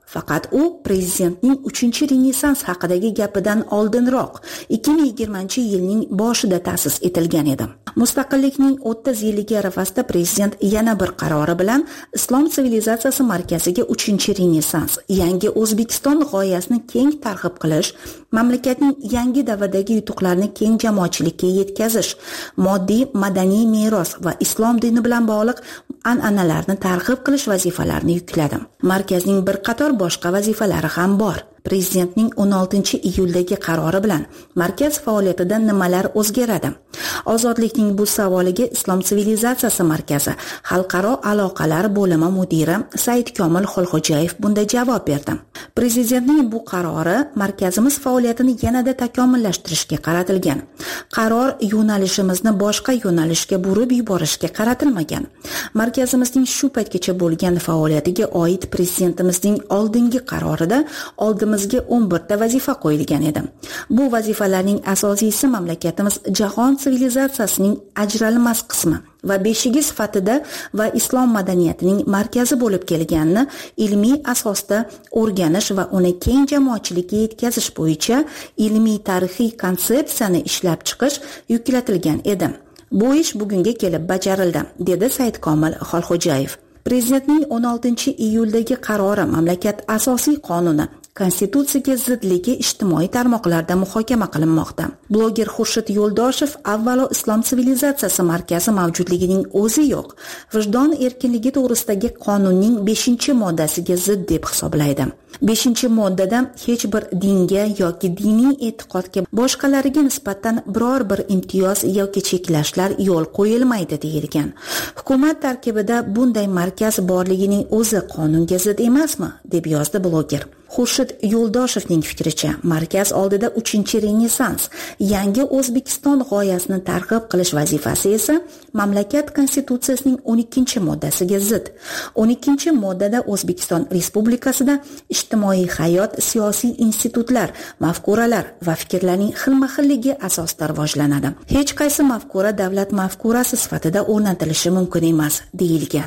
Speaker 9: Faqat u prezidentning uchinchi renessans haqidagi gapidan oldinroq ikki ming yigirmanchi yilning boshida ta'sis etilgan edi. Mustaqillikning o'ttiz yilligi arafasida prezident yana bir qarori bilan Islom sivilizatsiyasi markaziga uchinchi renessans, yangi O'zbekiston g'oyasini keng targ'ib qilish, mamlakatning yangi davrdagi yutuqlarini keng jamoatchilikka yetkazish, moddiy madaniy meros va islom dini bilan bog'liq an'analarni targ'ib qilish vazifalarini yukladi. Markazning bir qator boshqa vazifalari ham bor. Prezidentning o'n oltinchi iyuldagi qarori bilan markaz faoliyatida nimalar o'zgaradi? Ozodlikning bu savoliga Islom sivilizatsiyasi markazi xalqaro aloqalar bo'limi mudiri Saidkomil Xolxo'jayev bunday javob berdi. Prezidentning bu qarori markazimiz faoliyatini yanada takomillashtirishga qaratilgan. Qaror yo'nalishimizni boshqa yo'nalishga burib yuborishga qaratilmagan. Markazimizning shu paytgacha bo'lgan faoliyatiga oid prezidentimizning oldingi qarorida oldimizga o'n bir ta vazifa qo'yilgan edi. Bu vazifalarning asosiysi mamlakatimiz jahon sivilizatsiyasining ajralmas qismi va beshigi sifatida va islom madaniyatining markazi bo'lib kelganini ilmiy asosda o'rganish va uni keng jamoatchilikka yetkazish bo'yicha ilmiy tarixiy konsepsiyani ishlab chiqish yuklatilgan edi. Bu ish bugunga kelib bajarildi, dedi Saidkomil Xolxo'jayev. Prezidentning o'n oltinchi iyuldagi qarori mamlakat asosiy qonuni Konstitutsiyaga zidligi ijtimoiy tarmoqlarda muhokama qilinmoqda. Bloger Xurshid Yo'ldoshev avvalo Islom sivilizatsiyasi markazi mavjudligining o'zi yo'q, vijdon erkinligi to'g'risidagi qonunning beshinchi moddasiga zid deb hisoblaydi. beshinchi moddada hech bir dinga yoki diniy e'tiqodga boshqalariga nisbatan biror bir imtiyoz yoki cheklashlar yo'l qo'yilmaydi deyilgan. Hukumat tarkibida bunday markaz borligining o'zi qonunga zid emasmi, deb yozdi bloger. Xurshid Yo'ldoshevning fikricha, markaz oldida uchinchi renessans, yangi O'zbekiston g'oyasini targ'ib qilish vazifasi esa mamlakat konstitutsiyasining o'n ikkinchi moddasiga zid. o'n ikkinchi moddada O'zbekiston Respublikasida ijtimoiy hayot, siyosiy institutlar, mafkuralar va fikrlarning xilma-xilligi asosida rivojlanadi. Hech qaysi mafkura davlat mafkurasi sifatida o'rnatilishi mumkin emas, deyilgan.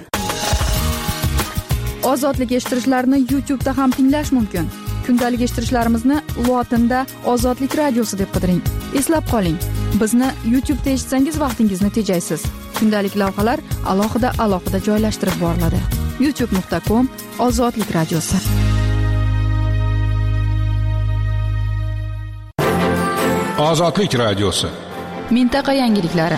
Speaker 2: Ozodlik eshittirishlarini YouTube da ham tinglash mumkin. Kundalik eshittirishlarimizni lotinda Ozodlik radiosi deb qidiring. Eslab qoling, bizni YouTube da eshitsangiz vaqtingizni tejaysiz. Kundalik lavhalar alohida alohida joylashtirib boriladi. youtube nuqta com Ozodlik radiosi.
Speaker 16: Ozodlik radiosi.
Speaker 2: Mintaqa yangiliklari.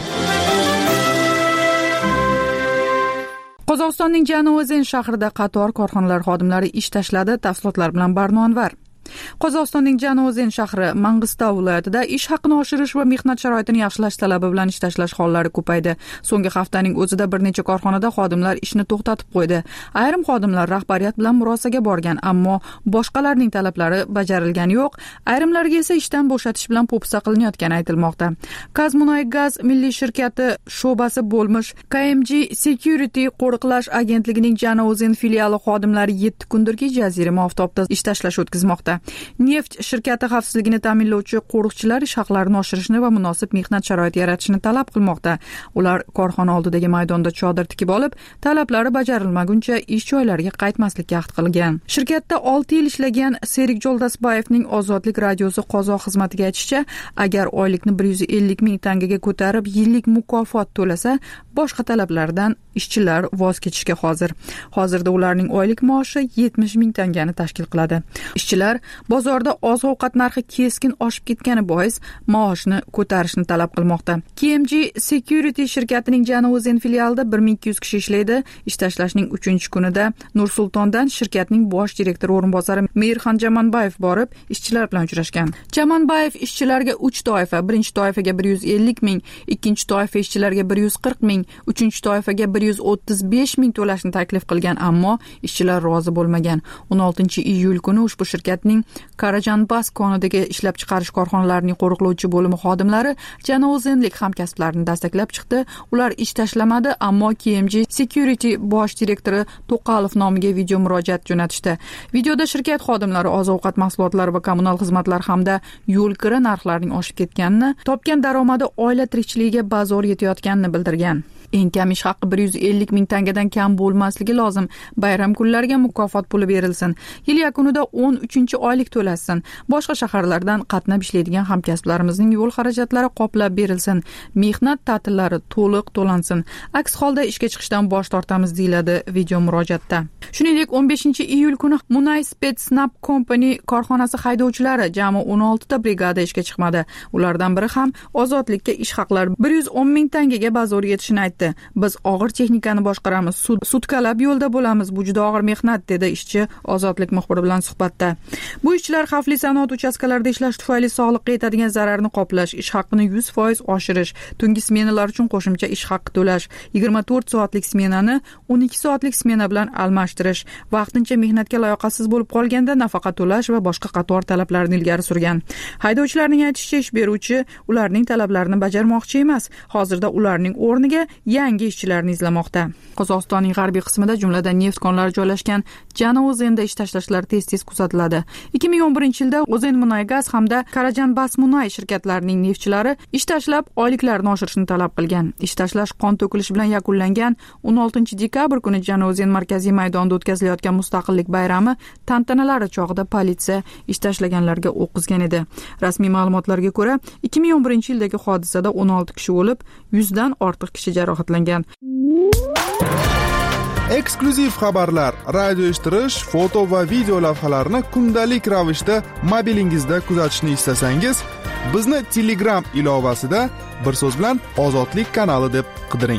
Speaker 2: Qozog'istonning Jano'zen shahrida qator korxonalar xodimlari ish tashladi. Tafsilotlar bilan Barno Anvar. Qozog'istonning Jano'zen shahri Mang'istov viloyatida ish haqini oshirish va mehnat sharoitini yaxshilash talabi bilan ish tashlash hollari ko'paydi. So'nggi haftaning o'zida bir necha korxonada xodimlar ishni to'xtatib qo'ydi. Ayrim xodimlar rahbariyat bilan murosaga borgan, ammo boshqalarning talablari bajarilgani yo'q. Ayrimlarga esa ishdan bo'shatish bilan po'pisa qilinayotgani aytilmoqda. Kazmunoy-gaz milliy shirkati sho'basi bo'lmish K M G Security qo'riqlash agentligining Jano'zen filiali xodimlari yetti kundirki jazirama oftobda ish tashlash o'tkazmoqda. Neft shirkati xavfsizligini ta'minlovchi qo'riqchilar ish haqlarini oshirishni va munosib mehnat sharoiti yaratishni talab qilmoqda. Ular korxona oldidagi maydonda chodir tikib olib, talablari bajarilmaguncha ish joylariga qaytmaslikka ahd qilgan. Shirkatda olti yil ishlagan Serik Joldasbayevning Ozodlik radiosi qozoq xizmatiga aytishicha, agar oylikni bir yuz ellik ming tangaga ko'tarib, yillik mukofot to'lasa, boshqa talablardan ishchilar voz kechishga hozir. Hozirda ularning oylik maoshi yetmish ming tangani tashkil qiladi. Ishchilar bozorda oziq-ovqat narxi keskin oshib ketgani bois maoshni ko'tarishni talab qilmoqda. K M G Security shirkatining Jano'zen filialida bir ming ikki yuz kishi ishlaydi. Ish tashlashning uchinchi kunida Nur-Sultondan shirkatning bosh direktori o'rinbosari Mehrxon Jamanbayev borib, ishchilar bilan uchrashgan. Jamanbayev ishchilarga uch toifa, birinchi toifaga bir yuz ellik ming, ikkinchi toifa ishchilarga bir yuz qirq ming, uchinchi toifaga bir yuz o'ttiz besh ming to'lashni taklif qilgan, ammo ishchilar rozi bo'lmagan. o'n oltinchi iyul kuni ushbu shirkatning Karajanbas konidagi ishlab chiqarish korxonalarining qo'riqlovchi bo'limi xodimlari Jano'zenlik hamkasblarini dastaklab chiqdi. Ular ish tashlamadi, ammo K M G Security bosh direktori To'qalov nomiga video murojaat jo'natishdi. Videoda shirkat xodimlari oziq-ovqat mahsulotlari va kommunal xizmatlar hamda yo'l kira narxlarining oshib ketganini, topgan daromadi oila tirikchiligiga bazo'r yetayotganini bildirgan. eng kam ish haqi bir yuz ellik ming tangadan kam bo'lmasligi lozim. Bayram kunlariga mukofot puli berilsin. Yil yakunida o'n uchinchi oylik to'lasin. Boshqa shaharlardan qatnab ishlaydigan hamkasblarimizning yo'l xarajatlari qoplab berilsin. Mehnat ta'tillari to'liq to'lansin. Aks holda ishga chiqishdan bosh tortamiz, deyiladi video murojaatda. Shuningdek, o'n beshinchi iyul kuni Munay Spetsnab Company korxonasi haydovchilari jami o'n olti ta brigada ishga chiqmadi. Ulardan biri ham ozodlikka ish haqlari bir yuz o'n ming tangaga bazo'r yetishini aytdi. Biz og'ir texnikani boshqaramiz, sud, sudkalab yo'lda bo'lamiz. Bu juda og'ir mehnat, dedi ishchi ozodlik muxbiri bilan suhbatda. Bu ishchilar xavfli sanoat uchastkalarida ishlash tufayli sog'liqqa yetadigan zararni qoplash, ish haqini yuz foiz oshirish, tungi smenalar uchun qo'shimcha ish haqi to'lash, yigirma to'rt soatlik smenani o'n ikki soatlik smena bilan almashtirish, vaqtincha mehnatga layoqatsiz bo'lib qolganda nafaqa to'lash va boshqa qator talablarni ilgari surgan. Haydovchilarning aytishicha, ish beruvchi ularning talablarini bajarmoqchi emas. Hozirda ularning o'rniga yangi ishchilarni izlamoqda. Qozog'istonning g'arbiy qismida, jumladan neft konlari joylashgan Jano'zenda ish tashlashlar tez-tez kuzatiladi. ikki ming o'n birinchi yilda O'zen Munaygaz hamda Karajanbas Munay shirkatlarining neftchilari ish tashlab oyliklarini oshirishni talab qilgan. Ish tashlash qon to'kilishi bilan yakunlangan o'n oltinchi dekabr kuni Jano'zen markaziy maydonida o'tkazilayotgan mustaqillik bayrami tantanalari chog'ida politsiya ish tashlaganlarga o'q uzgan edi. Rasmiy ma'lumotlarga ko'ra, ikki ming o'n birinchi yildagi hodisada o'n olti kishi o'lib, yuzdan ortiq kishi jarohatlangan.
Speaker 3: Eksklyuziv xabarlar, radio eshittirish, foto va video lavhalarni kundalik ravishda mobilingizda kuzatishni istasangiz, bizni Telegram ilovasida bir so'z bilan Ozodlik kanali deb qidiring.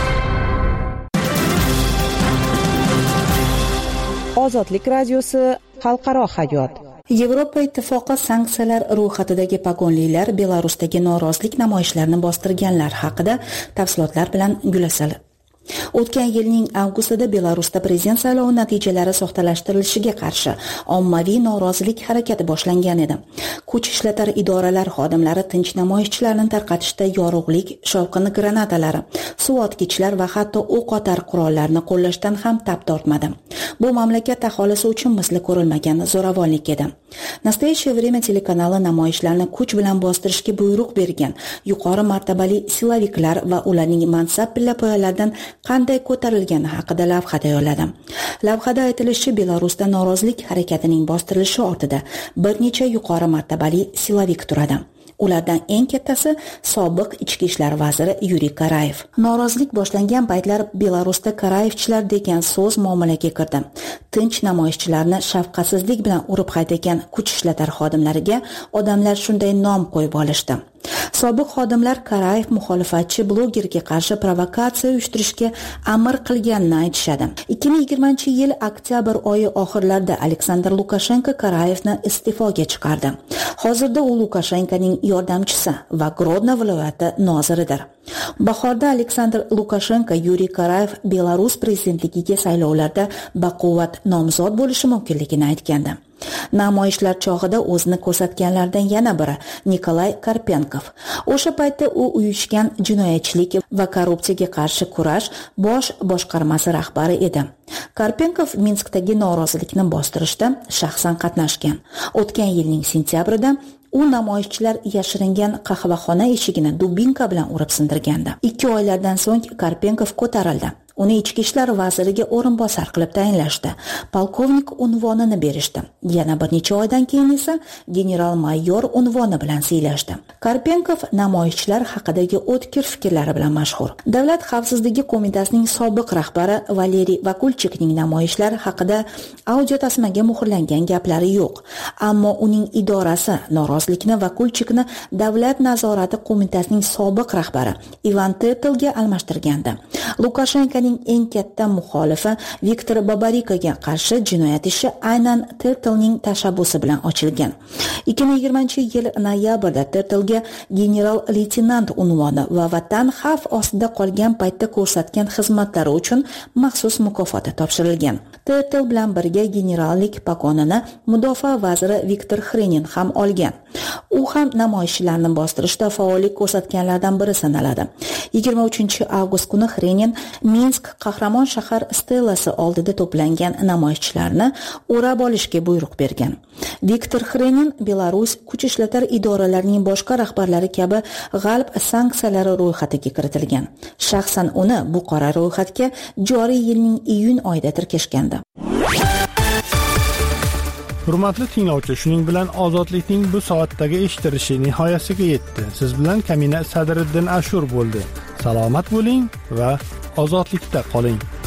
Speaker 15: Ozodlik radiosi, xalqaro hayot.
Speaker 9: Yevropa ittifoqi sanksiyalar ro'yxatidagi pogonlilar Belarusdagi norozilik namoyishlarini bostirganlar haqida tafsilotlar bilan Gulasal. O'tgan yilning avgustida Belarusda prezident saylovi natijalari soxtalashtirilishiga qarshi ommaviy norozilik harakati boshlangan edi. Kuch ishlatar idoralar xodimlari tinch namoyishchilarni tarqatishda yorug'lik, shovqin granatalar, suv otgichlar va hatto o'q otar qurollarni qo'llashdan ham tap tortmadi. Bu mamlakat aholisi uchun misli ko'rilmagan zo'ravonlik edi. Nastoящее время telekanali namoyishlarni kuch bilan bostirishga buyruq bergan yuqori martabali silaviklar va ularning mansab pillapoyalaridan qanday ko'tarilgani haqida lavha tayyorladi. Lavhada aytilishicha, Belarusda norozilik harakatining bostirilishi ortida bir necha yuqori martabali silavik turadi. Ulardan eng kattasi sobiq ichki ishlar vaziri Yuriy Karayev. Norozilik boshlangan paytlar Belarusda Karayevchilar degan so'z muomalaga kirdi. Tinch namoyishchilarni shafqatsizlik bilan urib haydagan kuch ishlatar xodimlariga odamlar shunday nom qo'yib olishdi. Sobiq xodimlar Karayev muxolifatchi blogerga qarshi provokatsiya uyushtirishga amr qilganini aytishadi. ikki ming yigirmanchi yil oktyabr oyi oxirlarida Aleksandr Lukashenko Karayevni iste'foga chiqardi. Hozirda u Lukashenkoning yordamchisi va Grodno viloyati noziridir. Bahorda Aleksandr Lukashenko Yuriy Karayev Belarus prezidentligiga saylovlarda baquvvat nomzod bo'lishi mumkinligini aytgandi. Namoyishlar chog'ida o'zini ko'rsatganlardan yana biri Nikolay Karpenkov. O'sha paytda u uyushgan jinoyatchilik va korrupsiyaga qarshi kurash bosh boshqarmasi rahbari edi. Karpenkov Minskdagi norozilikni bostirishda shaxsan qatnashgan. O'tgan yilning sentyabrida u namoyishchilar yashiringan qahvaxona eshigini dubinka bilan urib sindirgandi. Ikki oylardan so'ng Karpenkov ko'tarildi. Uni ichki ishlar vaziriga o'rinbosar qilib tayinlashdi. Polkovnik unvonini berishdi. Yana bir necha oydan keyin esa general mayor unvoni bilan siylashdi. Karpenkov namoyishchilar haqidagi o'tkir fikrlari bilan mashhur. Davlat xavfsizligi qo'mitasining sobiq rahbari Valeriy Vakulchikning namoyishlar haqida audio tasmaga muhrlangan gaplari yo'q. Ammo uning idorasi norozilikni Vakulchikni davlat nazorati qo'mitasining sobiq rahbari Ivan Tertelga almashtirgandi. Lukashenkoning eng katta muxolifi Viktor Babarikaga qarshi jinoyat ishi aynan Tertelning tashabbusi bilan ochilgan. ikki ming yigirmanchi yil noyabrda Tertelga general-leytenant unvoni va vatan xavf ostida qolgan paytda ko'rsatgan xizmatlari uchun maxsus mukofot topshirilgan. Stertel bilan birga generallik pogonini mudofaa vaziri Viktor Xrenin ham olgan. U ham namoyishchilarni bostirishda faollik ko'rsatganlardan biri sanaladi. yigirma uchinchi avgust kuni Xrenin Minsk qahramon shahar stelasi oldida to'plangan namoyishchilarni o'rab olishga buyruq bergan. Viktor Xrenin Belarus kuch ishlatar idoralarining boshqa rahbarlari kabi g'arb sanksiyalari ro'yxatiga kiritilgan. Shaxsan uni bu qora ro'yxatga joriy yilning iyun oyida tirkashgandi.
Speaker 1: Hurmatli tinglovchi, shuning bilan ozodlikning bu soatdagi eshitilishi nihoyasiga yetdi. Siz bilan Kamina Sadriddin Ashur bo'ldi. Salomat bo'ling va ozodlikda qoling.